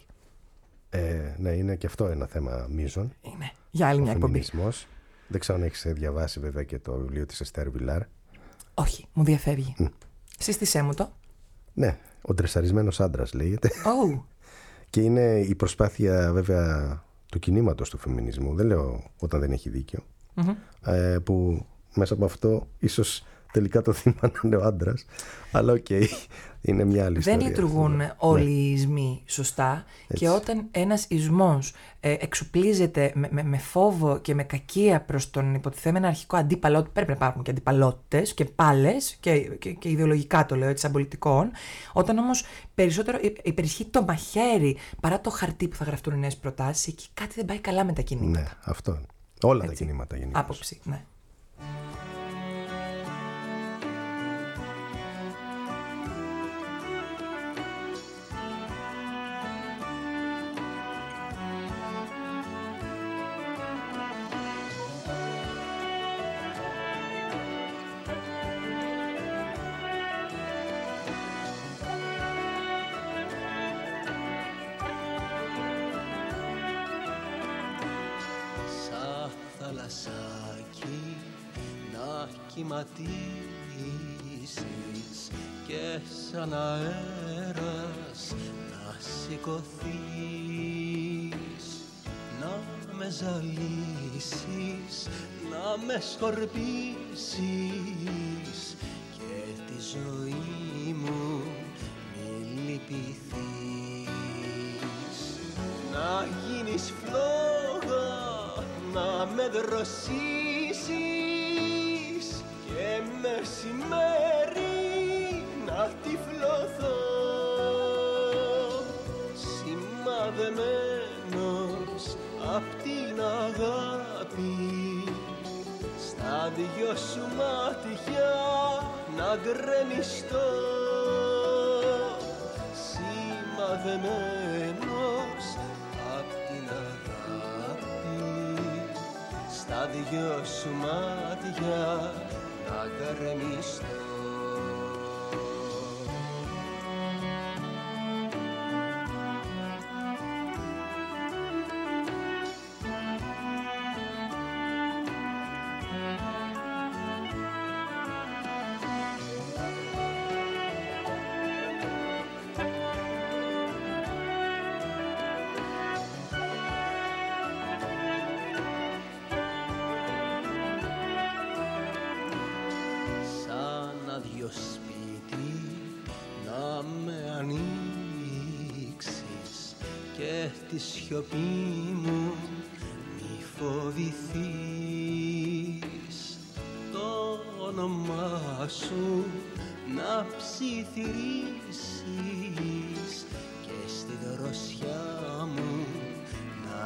Ναι, είναι και αυτό ένα θέμα μείζον. Είναι. Για άλλη μια εκπομπή. Δεν ξέρω αν έχεις διαβάσει βέβαια και το βιβλίο της Εστέρ Βιλάρ. Όχι, μου διαφεύγει. Συστήσέ μου το. Ναι, ο ντρεσαρισμένος άντρας λέγεται. Oh. Και είναι η προσπάθεια βέβαια του κινήματος του φεμινισμού. Δεν λέω όταν δεν έχει δίκιο. Που μέσα από αυτό ίσως τελικά το θύμα να είναι ο άντρας. Αλλά οκ, είναι μια άλλη ιστορία. Δεν λειτουργούν όλοι οι ισμοί σωστά. Έτσι. Και όταν ένας ισμός εξοπλίζεται με φόβο και με κακία προς τον υποτιθέμενο αρχικό αντίπαλο, πρέπει να υπάρχουν και αντιπαλότητες και πάλες και ιδεολογικά το λέω έτσι σαν πολιτικών, όταν όμως περισσότερο υπερισχύει το μαχαίρι παρά το χαρτί που θα γραφτούν οι νέες προτάσεις, εκεί κάτι δεν πάει καλά με τα κινήματα. Ναι, αυτό. Όλα έτσι. Τα κινήματα γενικώς. Άποψη, ναι. Κυματίσεις και σαν αέρας να σηκωθείς, να με ζαλίσεις, να με σκορπίσεις και τη ζωή μου μη λυπηθείς, να γίνεις φλόγα, να με δροσίσεις και μεσημέρι να τυφλωθώ, σημαδεμένος απ' την αγάπη, στα δυο σου μάτια να γκρεμιστώ, σημαδεμένος απ' την αγάπη, στα δυο σου μάτια να γκρεμιστώ. και τη σιωπή μου μη φοβηθείς. Το όνομά σου να ψιθυρίσεις και στη δροσιά μου να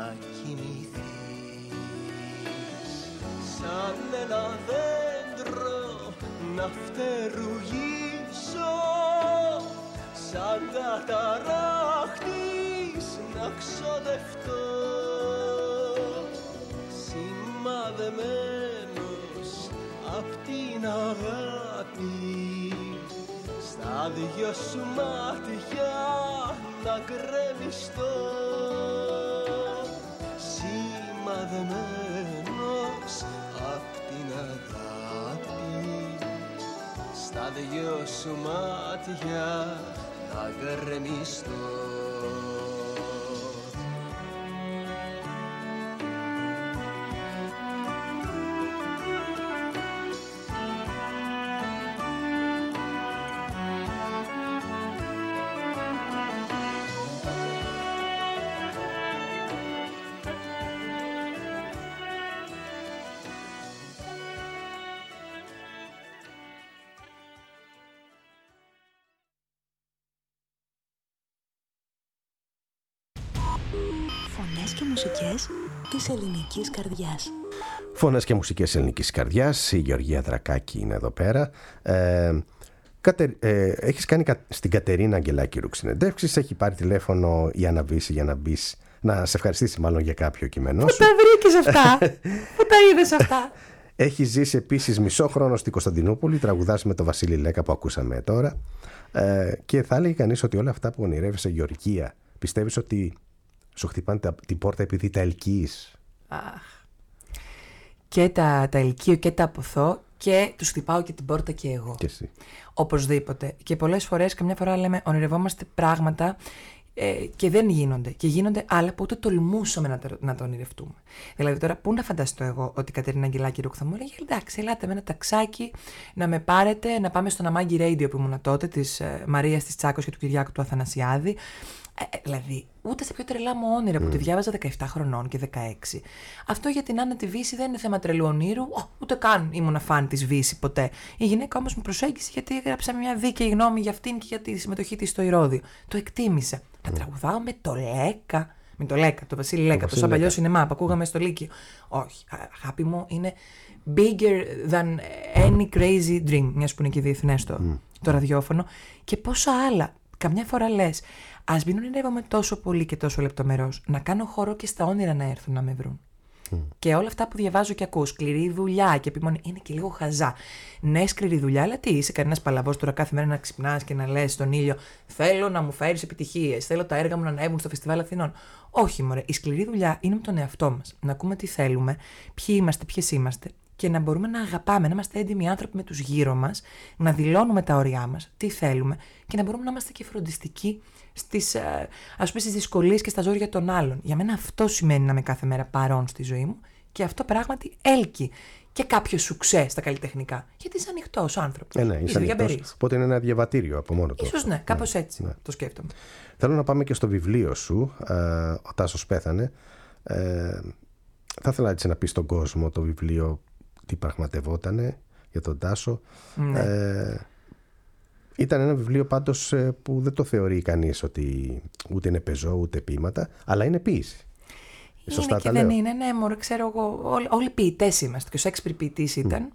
κοιμηθείς. Σαν ένα δέντρο να φτερουγήσω, σαν καταράχτης να ξοδευτώ, σημαδεμένος απ' την αγάπη, στα δυο σου μάτια να γκρεμιστώ, σημαδεμένος απ' την αγάπη, στα δυο σου μάτια να γκρεμιστώ. Φωνές και μουσικές της ελληνικής καρδιάς. Φωνές και μουσικές ελληνικής καρδιάς. Η Γεωργία Δρακάκη είναι εδώ πέρα. Έχεις κάνει στην Κατερίνα Αγγελάκη Ρουκ συνεντεύξεις. Έχει πάρει τηλέφωνο η Αναβίση για να μπεις, να σε ευχαριστήσει μάλλον για κάποιο κείμενό σου. Πού τα βρήκες αυτά? Πού τα είδες αυτά? Έχει ζήσει επίσης μισό χρόνο στην Κωνσταντινούπολη. Τραγουδάς με τον Βασίλη Λέκα που ακούσαμε τώρα. Και θα έλεγε κανείς ότι όλα αυτά που ονειρεύεσαι, Γεωργία, πιστεύεις ότι σου χτυπάνε την πόρτα επειδή τα ελκύεις? Και τα ελκύω και τα αποθώ και τους χτυπάω και την πόρτα και εγώ. Και εσύ. Οπωσδήποτε. Και πολλές φορές, καμιά φορά λέμε, ονειρευόμαστε πράγματα και δεν γίνονται. Και γίνονται άλλα που ούτε τολμούσαμε να το ονειρευτούμε. Δηλαδή, τώρα, πού να φανταστώ εγώ ότι η Κατερίνα Αγγελάκη Ρουκ θα μου έλεγε: εντάξει, ελάτε με ένα ταξάκι να με πάρετε, να πάμε στον Αμάγκη Radio που ήμουν τότε, της Μαρίας της Τσάκος και του Κυριάκου του Αθανασιάδη. Δηλαδή, ούτε σε πιο τρελά μου όνειρα που τη διάβαζα 17 χρονών και 16. Αυτό για την Άννα τη Βύση δεν είναι θέμα τρελού ονείρου, ούτε καν ήμουν φαν της Βύση ποτέ. Η γυναίκα όμως με προσέγγισε γιατί έγραψα μια δίκαιη γνώμη για αυτήν και για τη συμμετοχή της στο Ηρώδιο. Το εκτίμησε. Να τραγουδάω με το Λέκα. Με το Λέκα, το Βασίλη Λέκα, το σαν παλιό σινεμά που ακούγαμε στο Λύκειο. Όχι, αγάπη μου, είναι bigger than any crazy dream. Μιας που είναι και διεθνές το ραδιόφωνο. Και πόσα άλλα. Καμιά φορά λες, ας μην ονειρεύομαι τόσο πολύ και τόσο λεπτομερώς, να κάνω χώρο και στα όνειρα να έρθουν να με βρουν. Και όλα αυτά που διαβάζω και ακούω, σκληρή δουλειά και επιμονή, είναι και λίγο χαζά. Ναι, σκληρή δουλειά, αλλά τι είσαι, κανένας παλαβός τώρα κάθε μέρα να ξυπνάς και να λες στον ήλιο: θέλω να μου φέρεις επιτυχίες, θέλω τα έργα μου να ανέβουν στο Φεστιβάλ Αθηνών. Όχι, μωρέ, η σκληρή δουλειά είναι με τον εαυτό μας. Να ακούμε τι θέλουμε, ποιοι είμαστε, ποιες είμαστε. Και να μπορούμε να αγαπάμε, να είμαστε έντιμοι άνθρωποι με τους γύρω μας, να δηλώνουμε τα όρια μας, τι θέλουμε και να μπορούμε να είμαστε και φροντιστικοί στις δυσκολίες και στα ζόρια των άλλων. Για μένα αυτό σημαίνει να είμαι κάθε μέρα παρόν στη ζωή μου και αυτό πράγματι έλκει και κάποιο σουξέ στα καλλιτεχνικά. Γιατί είσαι ανοιχτός άνθρωπος. Ναι, είσαι ανοιχτός. Οπότε είναι ένα διαβατήριο από μόνο του. Ίσως ναι, κάπως έτσι το σκέφτομαι. Θέλω να πάμε και στο βιβλίο σου, Ο Τάσος πέθανε. Θα ήθελα έτσι να πει στον κόσμο το βιβλίο τι πραγματευότανε για τον Τάσο. Ναι. Ήταν ένα βιβλίο πάντως που δεν το θεωρεί κανείς ότι ούτε είναι πεζό ούτε ποίηματα, αλλά είναι ποίηση. Σωστά είναι και δεν είναι, ναι, μωρέ, ξέρω εγώ, όλοι ποιητές είμαστε και ο Σέξπιρ ποιητής ήταν.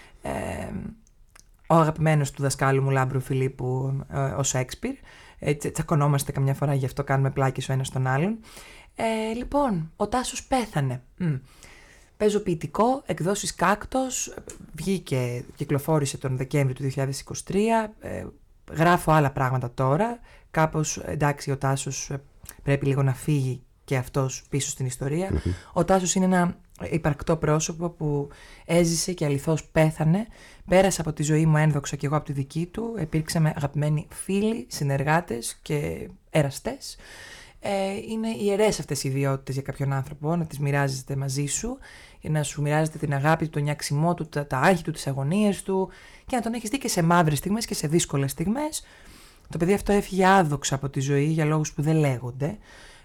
Ο αγαπημένος του δασκάλου μου Λάμπρου Φιλίππου, ο Σέξπιρ. Τσακωνόμαστε καμιά φορά, γι' αυτό κάνουμε πλάκες ο ένας τον άλλον. Λοιπόν, ο Τάσος πέθανε. Παίζω ποιητικό, εκδόσεις Κάκτος, βγήκε, κυκλοφόρησε τον Δεκέμβρη του 2023, γράφω άλλα πράγματα τώρα, κάπως εντάξει ο Τάσος πρέπει λίγο να φύγει και αυτός πίσω στην ιστορία. Ο Τάσος είναι ένα υπαρκτό πρόσωπο που έζησε και αληθώς πέθανε, πέρασε από τη ζωή μου ένδοξα και εγώ από τη δική του, υπήρξαμε αγαπημένοι φίλοι, συνεργάτες και εραστές. Είναι ιερές αυτές οι ιδιότητες για κάποιον άνθρωπο, να τις μοιράζεστε μαζί σου, να σου μοιράζετε την αγάπη του, τον νιάξιμό του, τα άγχη του, τις αγωνίες του και να τον έχεις δει και σε μαύρες στιγμές και σε δύσκολες στιγμές. Το παιδί αυτό έφυγε άδοξα από τη ζωή για λόγους που δεν λέγονται.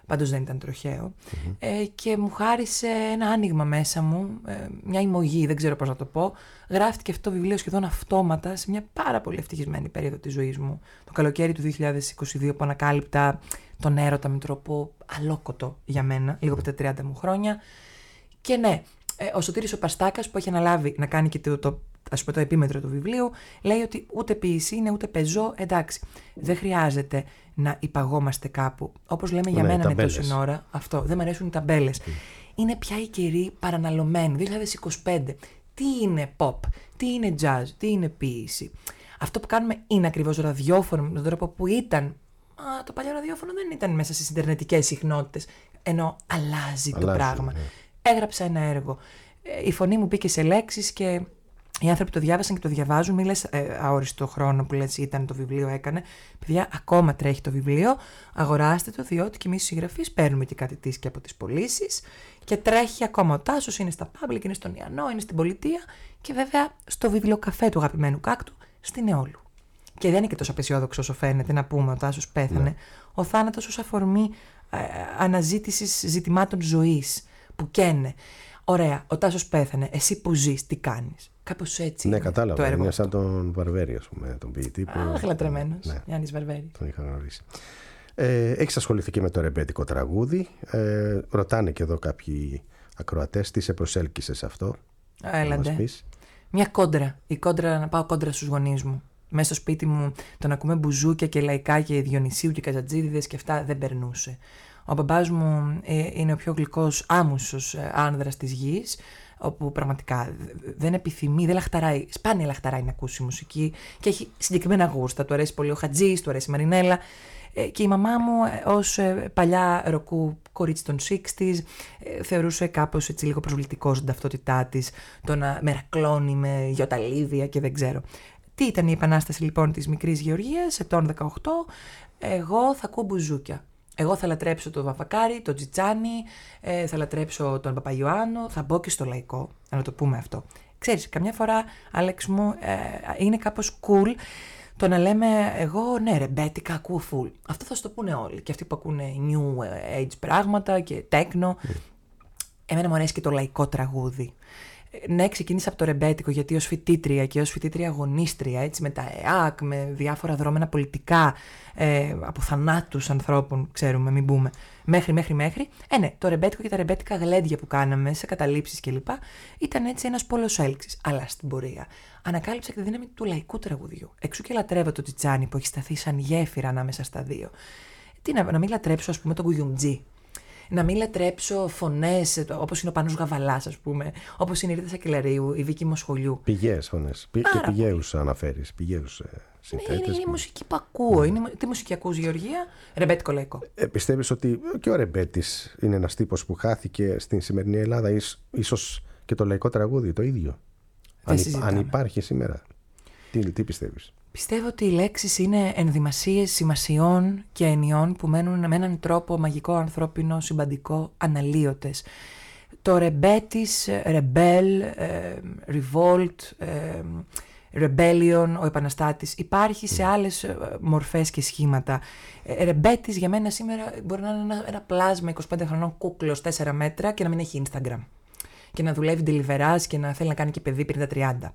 πάντως δεν ήταν τροχαίο, και μου χάρισε ένα άνοιγμα μέσα μου, μια ημωγή, δεν ξέρω πώς να το πω. Γράφτηκε αυτό το βιβλίο σχεδόν αυτόματα σε μια πάρα πολύ ευτυχισμένη περίοδο της ζωής μου, το καλοκαίρι του 2022, που ανακάλυπτα τον έρωτα με τρόπο αλόκοτο για μένα, λίγο από τα 30 μου χρόνια. Και ναι, ο Σωτήρης ο Παστάκας, που έχει αναλάβει να κάνει και το επίμετρο του βιβλίου, λέει ότι ούτε ποιησή είναι ούτε πεζό. Εντάξει, δεν χρειάζεται να υπαγόμαστε κάπου. Όπως λέμε για μένα με τόση ώρα, αυτό, δεν μου αρέσουν οι ταμπέλες. Είναι πια η καιρή παραναλωμένη, 2025. Τι είναι pop, τι είναι jazz, τι είναι ποίηση. Αυτό που κάνουμε είναι ακριβώς ραδιόφωνο με τον τρόπο που ήταν. Το παλιό ραδιόφωνο δεν ήταν μέσα στις ιντερνετικές συχνότητες, ενώ αλλάζει το πράγμα. Ναι. Έγραψα ένα έργο. Η φωνή μου μπήκε σε λέξεις και οι άνθρωποι το διάβασαν και το διαβάζουν. Μη λες αόριστο χρόνο που λες ήταν το βιβλίο έκανε. Παιδιά, ακόμα τρέχει το βιβλίο. Αγοράστε το, διότι και εμείς οι συγγραφείς παίρνουμε και κάτι της και από τις πωλήσεις. Και τρέχει ακόμα. Ο Τάσος είναι στα Public, είναι στον Ιαννό, είναι στην Πολιτεία και βέβαια στο βιβλιοκαφέ του αγαπημένου Κάκτου στην Εόλου. Και δεν είναι και τόσο απεσιόδοξο όσο φαίνεται να πούμε: ο Τάσος πέθανε. Ναι. Ο θάνατος ως αφορμή αναζήτησης ζητημάτων ζωής που καίνε. Ωραία, ο Τάσος πέθανε. Εσύ που ζεις, τι κάνεις? Κάπως έτσι. Ναι, κατάλαβα. Είναι σαν τον Βαρβέρη, ας πούμε, τον ποιητή. Αχ, λατρεμένος. Ναι. Γιάννης Βαρβέρη. Τον είχα γνωρίσει. Έχεις ασχοληθεί και με το ρεμπέτικο τραγούδι. Ρωτάνε και εδώ κάποιοι ακροατές τι σε προσέλκυσε σε αυτό. Έλαντε. Μια κόντρα. Η κόντρα, να πάω κόντρα στους γονείς μου. Μέσα στο σπίτι μου τον ακούμε μπουζούκια και λαϊκά και Διονυσίου και Καζατζίδιδες και αυτά δεν περνούσε. Ο μπαμπάς μου είναι ο πιο γλυκός άμουσος άνδρας της γης, όπου πραγματικά δεν επιθυμεί, δεν λαχταράει, σπάνια λαχταράει να ακούσει μουσική και έχει συγκεκριμένα γούστα. Του αρέσει πολύ ο Χατζής, του αρέσει η Μαρινέλα. Και η μαμά μου ως παλιά ροκού κορίτσι των 60's θεωρούσε κάπως έτσι λίγο προσβλητικό στην ταυτότητά της το να μερακλώνει με γιοταλίδια και δεν ξέρω. Τι ήταν η επανάσταση λοιπόν της μικρής Γεωργίας, ετών 18, εγώ θα ακούω μπουζούκια. Εγώ θα λατρέψω τον Βαβακάρη, τον Τζιτσάνι, θα λατρέψω τον Παπαϊωάννο, θα μπω και στο λαϊκό, να το πούμε αυτό. Ξέρεις, καμιά φορά, Άλεξ μου, είναι κάπως cool το να λέμε εγώ, ναι, ρεμπέτικα, ακούω full. Αυτό θα σου το πούνε όλοι. Και αυτοί που ακούνε new age πράγματα και techno. Εμένα μου αρέσει και το λαϊκό τραγούδι. Ναι, ξεκίνησα από το ρεμπέτικο γιατί ως φοιτήτρια και ως φοιτήτρια αγωνίστρια, έτσι, με τα ΕΑΚ, με διάφορα δρόμενα πολιτικά, από θανάτους ανθρώπων, ξέρουμε, μην πούμε, μέχρι. Ναι, το ρεμπέτικο και τα ρεμπέτικα γλέντια που κάναμε σε καταλήψεις κλπ. Ήταν έτσι ένας πόλος έλξης. Αλλά στην πορεία ανακάλυψα και τη δύναμη του λαϊκού τραγουδιού. Εξού και λατρεύω το Τσιτσάνι που έχει σταθεί σαν γέφυρα ανάμεσα στα δύο. Τι να μην λατρέψω, ας πούμε, τον Κουγιουμτζή. Να μην λατρέψω φωνές όπως είναι ο Πάνος Γαβαλάς, ας πούμε, όπως είναι η Ρίτα Σακελαρίου, η Βίκη Μοσχολιού. Πηγαίες φωνές. Και πηγαίους αναφέρεις, πηγαίους συνθέτες. Είναι η μουσική που ακούω. Τι μουσική ακούς, Γεωργία? Ρεμπέτικο λαϊκό. Πιστεύεις ότι και ο ρεμπέτης είναι ένας τύπος που χάθηκε στην σημερινή Ελλάδα, ίσως και το λαϊκό τραγούδι το ίδιο? Αν υπάρχει σήμερα. Τι πιστεύεις? Πιστεύω ότι οι λέξεις είναι ενδυμασίες σημασιών και ενιών που μένουν με έναν τρόπο μαγικό, ανθρώπινο, συμπαντικό, αναλύωτες. Το ρεμπέτης, rebel, revolt, rebellion, ο επαναστάτης, υπάρχει σε άλλες μορφές και σχήματα. Ρεμπέτης για μένα σήμερα μπορεί να είναι ένα πλάσμα 25 χρονών κούκλος 4 μέτρα και να μην έχει Instagram. Και να δουλεύει deliverance και να θέλει να κάνει και παιδί 50-30.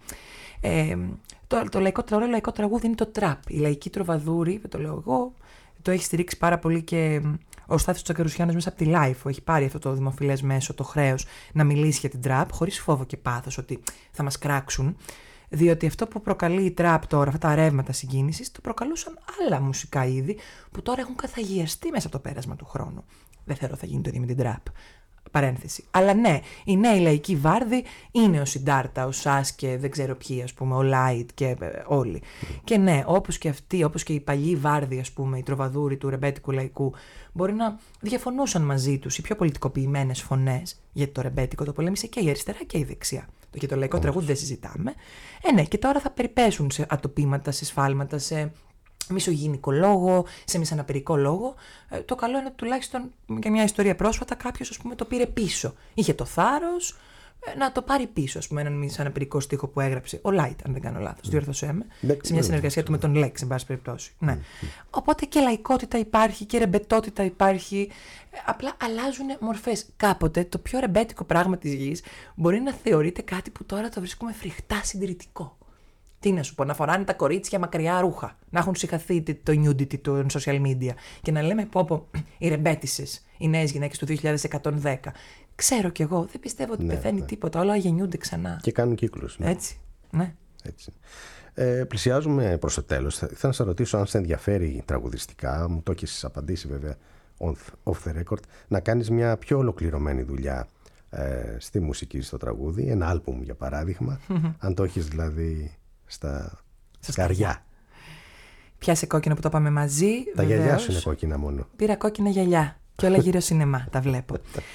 Το λαϊκό τραγούδι είναι το τραπ. Η λαϊκή τροβαδούρη, το λέω εγώ, το έχει στηρίξει πάρα πολύ και ο Στάθης Τσακαρουσιάνος μέσα από τη Life. Έχει πάρει αυτό το δημοφιλές μέσο, το χρέος, να μιλήσει για την τραπ, χωρίς φόβο και πάθος ότι θα μας κράξουν. Διότι αυτό που προκαλεί η τραπ τώρα, αυτά τα ρεύματα συγκίνησης, το προκαλούσαν άλλα μουσικά είδη που τώρα έχουν καθαγιαστεί μέσα από το πέρασμα του χρόνου. Δεν θεωρώ θα γίνει το ίδιο με την τραπ. Παρένθεση. Αλλά ναι, οι νέοι λαϊκοί βάρδοι είναι ο Σιντάρτα, ο Σάσκε, δεν ξέρω ποιοι, ας πούμε, ο Λάιτ και όλοι. Και ναι, όπως και αυτοί, όπως και οι παλιοί βάρδοι, ας πούμε, οι τροβαδούροι του ρεμπέτικου λαϊκού, μπορεί να διαφωνούσαν μαζί τους οι πιο πολιτικοποιημένες φωνές, γιατί το ρεμπέτικο το πολέμησε και η αριστερά και η δεξιά. Και το λαϊκό τραγούδι δεν συζητάμε. Ναι, και τώρα θα περιπέσουν σε ατοπήματα, σε σφάλματα, σε μισογυνικό λόγο, σε μισαναπηρικό λόγο. Το καλό είναι τουλάχιστον για μια ιστορία πρόσφατα κάποιος, ας πούμε, το πήρε πίσω. Είχε το θάρρος, να το πάρει πίσω, ας πούμε, έναν αναπηρικό στίχο που έγραψε. Ο Light, αν δεν κάνω λάθος, διόρθωσέ με. Σε μια συνεργασία του με τον Lex, εν πάση περιπτώσει. Ναι. Οπότε και λαϊκότητα υπάρχει και ρεμπετότητα υπάρχει. Απλά αλλάζουν μορφές. Κάποτε το πιο ρεμπέτικο πράγμα της γης μπορεί να θεωρείται κάτι που τώρα το βρίσκουμε φρικτά συντηρητικό. Τι να σου πω, να φοράνε τα κορίτσια μακριά ρούχα, να έχουν συγχαθεί το nudity των social media και να λέμε πω οι ρεμπέτισσες, οι νέες γυναίκες του 2110. Ξέρω κι εγώ, δεν πιστεύω ότι πεθαίνει τίποτα, όλα γεννιούνται ξανά. Και κάνουν κύκλους. Ναι. Έτσι, ναι. Έτσι. Πλησιάζουμε προς το τέλος. Θα ήθελα να σε ρωτήσω αν σε ενδιαφέρει τραγουδιστικά, μου το έχεις απαντήσει βέβαια off the record, να κάνεις μια πιο ολοκληρωμένη δουλειά στη μουσική, στο τραγούδι, ένα άλμπουμ για παράδειγμα, αν το έχεις δηλαδή στα σκαριά. Πιάσε κόκκινο που το πάμε μαζί. Τα γυαλιά σου είναι κόκκινα μόνο. Πήρα κόκκινα γυαλιά και όλα γύρω σινεμά, τα βλέπω.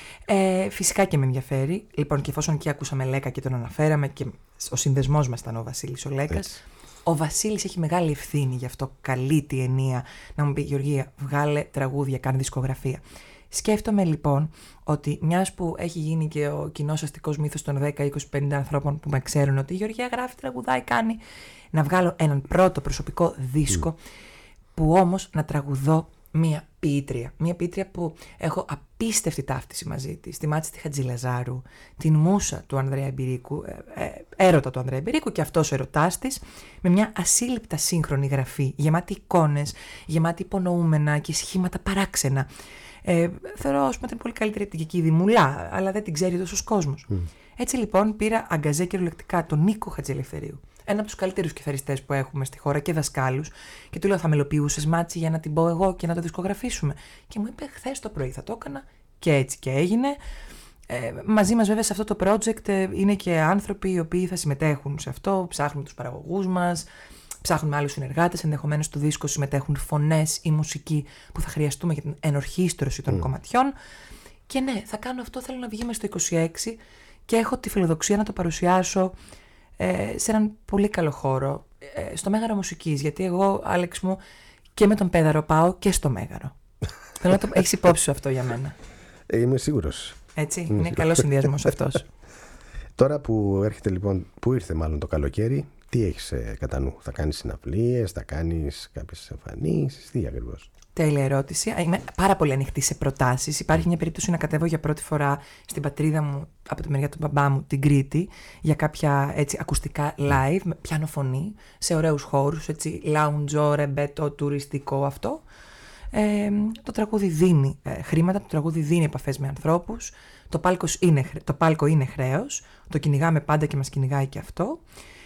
Φυσικά και με ενδιαφέρει. Λοιπόν, και εφόσον και ακούσαμε Λέκα και τον αναφέραμε και ο συνδεσμός μας ήταν ο Βασίλης ο Λέκας. Ο Βασίλης έχει μεγάλη ευθύνη, γι' αυτό καλεί τη ενία να μου πει: Γεωργία, βγάλε τραγούδια, κάνε δισκογραφία. Σκέφτομαι λοιπόν ότι μιας που έχει γίνει και ο κοινός αστικός μύθος των 10, 20, 50 ανθρώπων που με ξέρουν ότι η Γεωργία γράφει, τραγουδάει, κάνει, να βγάλω έναν πρώτο προσωπικό δίσκο που όμως να τραγουδώ μία ποιήτρια. Μία ποιήτρια που έχω απίστευτη ταύτιση μαζί της. Τη Μάτση τη Χατζηλαζάρου, την μούσα του Ανδρέα Εμπειρίκου, έρωτα του Ανδρέα Εμπειρίκου και αυτός ο ερωτάς της, με μια ασύλληπτα σύγχρονη γραφή, γεμάτη εικόνες, γεμάτη υπονοούμενα και σχήματα παράξενα. Θεωρώ, ας πούμε, την πολύ καλύτερη από την Κική Δημουλά, αλλά δεν την ξέρει τόσος κόσμος. Έτσι λοιπόν πήρα αγκαζέ κυριολεκτικά τον Νίκο Χατζηλευθερίου, ένα από τους καλύτερους κιθαριστές που έχουμε στη χώρα και δασκάλους, και του λέω: θα μελοποιούσες, Μάτση, για να την πω εγώ και να το δισκογραφήσουμε? Και μου είπε: χθες το πρωί θα το έκανα, και έτσι και έγινε. Μαζί μας βέβαια σε αυτό το project είναι και άνθρωποι οι οποίοι θα συμμετέχουν σε αυτό, ψάχνουμε τους παραγωγούς μας, ψάχνουμε άλλους συνεργάτες, ενδεχομένως στο δίσκο συμμετέχουν φωνές ή μουσική που θα χρειαστούμε για την ενορχήστρωση των κομματιών. Και ναι, θα κάνω αυτό, θέλω να βγει μες στο 26 και έχω τη φιλοδοξία να το παρουσιάσω σε έναν πολύ καλό χώρο, στο Μέγαρο Μουσικής, γιατί εγώ, Άλεξ μου, και με τον Πέδαρο πάω και στο Μέγαρο. Θέλω να το έχεις υπόψη σου αυτό για μένα. Είμαι σίγουρος. Έτσι, είναι καλός συνδυασμός αυτός. Τώρα που έρχεται λοιπόν, που ήρθε μάλλον το καλοκαίρι, τι έχεις κατά νου? Θα κάνεις συναυλίες, θα κάνεις κάποιες εμφανίσεις, τι ακριβώς? Τέλεια ερώτηση. Είμαι πάρα πολύ ανοιχτή σε προτάσεις. Υπάρχει μια περίπτωση να κατέβω για πρώτη φορά στην πατρίδα μου, από τη μεριά του μπαμπά μου, την Κρήτη, για κάποια έτσι ακουστικά live, με πιάνο φωνή, σε ωραίους χώρους, έτσι lounge, ρεμπέτο, τουριστικό αυτό. Το τραγούδι δίνει χρήματα, το τραγούδι δίνει επαφές με ανθρώπους, το πάλκο είναι χρέος, το κυνηγάμε πάντα και μας κυνηγάει και αυτό.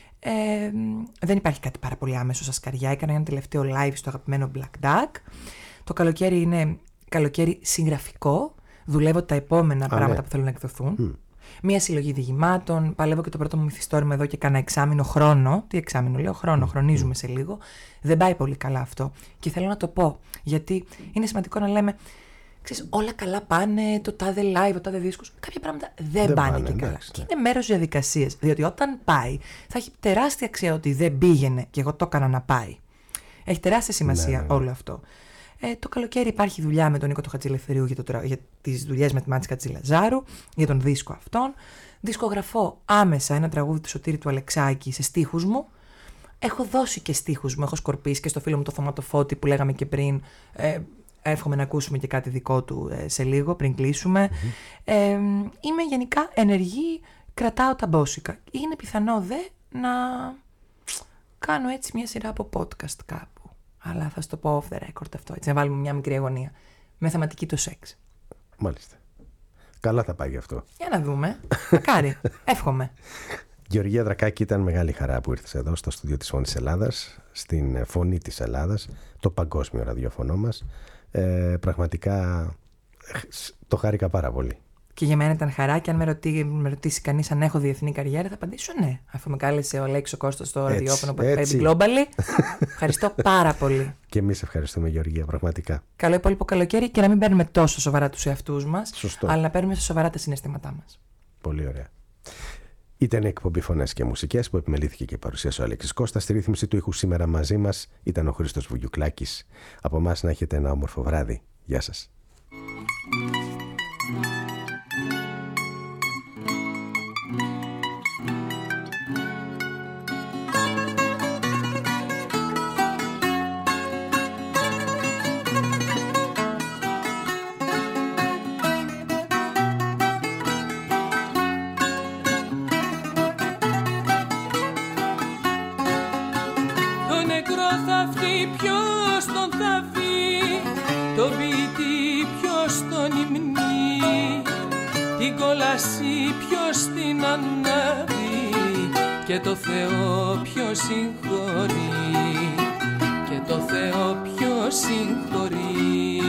Δεν υπάρχει κάτι πάρα πολύ άμεσο στα σκαριά. Έκανα ένα τελευταίο live στο αγαπημένο Black Duck. Το καλοκαίρι είναι καλοκαίρι συγγραφικό. Δουλεύω τα επόμενα πράγματα που θέλουν να εκδοθούν. Μία συλλογή διηγημάτων. Παλεύω και το πρώτο μου μυθιστόρημα εδώ και κάνα εξάμηνο χρόνο. Τι εξάμηνο λέω? Χρόνο. Χρονίζουμε σε λίγο. Δεν πάει πολύ καλά αυτό. Και θέλω να το πω. Γιατί είναι σημαντικό να λέμε: ξέρεις, όλα καλά πάνε, το τάδε live, το τάδε δίσκος. Κάποια πράγματα δεν πάνε και καλά. Και είναι μέρος της διαδικασίας. Διότι όταν πάει, θα έχει τεράστια αξία ότι δεν πήγαινε και εγώ το έκανα να πάει. Έχει τεράστια σημασία όλο αυτό. Το καλοκαίρι υπάρχει δουλειά με τον Νίκο του Χατζηλευθερίου για τις δουλειές με τη Μάτση Χατζηλαζάρου, για τον δίσκο αυτόν. Δισκογραφώ άμεσα ένα τραγούδι του Σωτήρη του Αλεξάκη σε στίχους μου. Έχω δώσει και στίχους μου, έχω σκορπίσει και στο φίλο μου το Θωμά το Φώτη που λέγαμε και πριν. Εύχομαι να ακούσουμε και κάτι δικό του σε λίγο, πριν κλείσουμε. Είμαι γενικά ενεργή, κρατάω τα μπόσικα. Είναι πιθανό δε να κάνω έτσι μια σειρά από podcast κάπου. Αλλά θα σου το πω off the record αυτό, έτσι, να βάλουμε μια μικρή αγωνία. Με θεματική το σεξ. Μάλιστα. Καλά θα πάει γι' αυτό. Για να δούμε. Μακάρι. Εύχομαι. Γεωργία Δρακάκη, ήταν μεγάλη χαρά που ήρθες εδώ στο στούντιο της Φωνής Ελλάδας, στην Φωνή της Ελλάδας, το παγκόσμιο ραδιοφωνό μας. Πραγματικά το χάρηκα πάρα πολύ. Και για μένα ήταν χαρά, και αν με ρωτήσει κανείς αν έχω διεθνή καριέρα, θα απαντήσω ναι. Αφού με κάλεσε ο Αλέξης Κώστας στο ραδιόφωνο που παίζει Globally. Ευχαριστώ πάρα πολύ. Και εμείς ευχαριστούμε, Γεωργία, πραγματικά. Καλό υπόλοιπο καλοκαίρι, και να μην παίρνουμε τόσο σοβαρά τους εαυτούς μας, σωστό, αλλά να παίρνουμε σοβαρά τα συναισθήματά μας. Πολύ ωραία. Ήταν η εκπομπή Φωνές και Μουσικές που επιμελήθηκε και παρουσίασε ο Αλέξης Κώστας. Στη ρύθμιση του ήχου σήμερα μαζί μας ήταν ο Χρήστος Βουγιουκλάκης. Από εμάς να έχετε ένα όμορφο βράδυ. Γεια σας. την κόλαση ποιος την ανάβει και το Θεό ποιος συγχωρεί, και το Θεό ποιος συγχωρεί.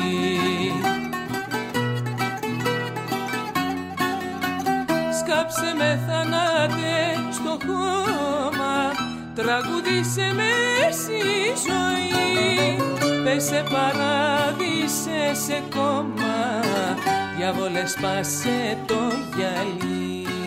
Σκάψε με θανάτε στο χώμα, τραγουδήσε με στη ζωή, πέσε παράδεισε σε κόμμα, διάβολε σπάσε το γυαλί.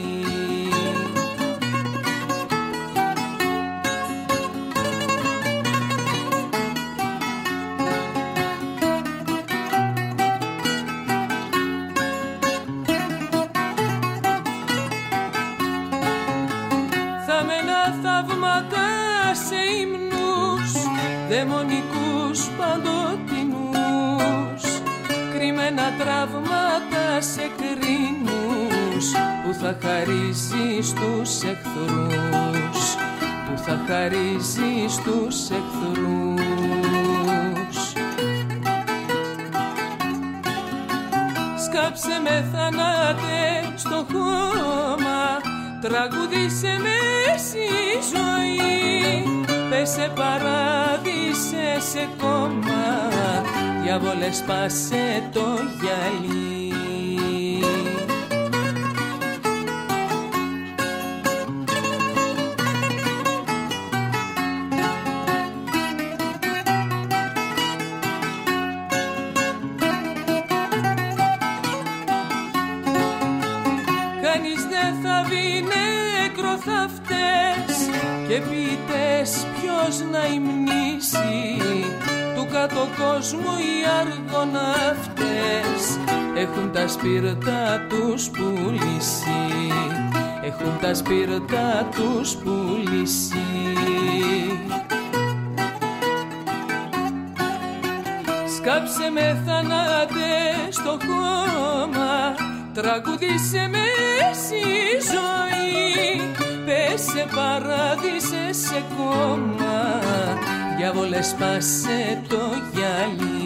Δαιμονικούς παντοτινούς, κρυμμένα τραύματα σε κρίνους, που θα χαρίζει στους εχθρούς, που θα χαρίζει στους εχθρούς. Σκάψε με θανάτε στο χώμα, τραγουδήσε με στη ζωή, πέσε παράδεισε σε κόμμα, διάβολε σπάσε το γυαλί. Κανείς δεν θα βγει νεκρό, θα φταίς και πίτες ποιος να υμνήσει, του κάτω κόσμου οι αργοναύτες έχουν τα σπίρτα τους πουλήσει, έχουν τα σπίρτα τους πουλήσει. Σκάψε με θανάτε στο χώμα, τραγουδήσε με στη ζωή, πέσε παράδεισε σε κόμμα, διάβολε σπάσε το γυαλί.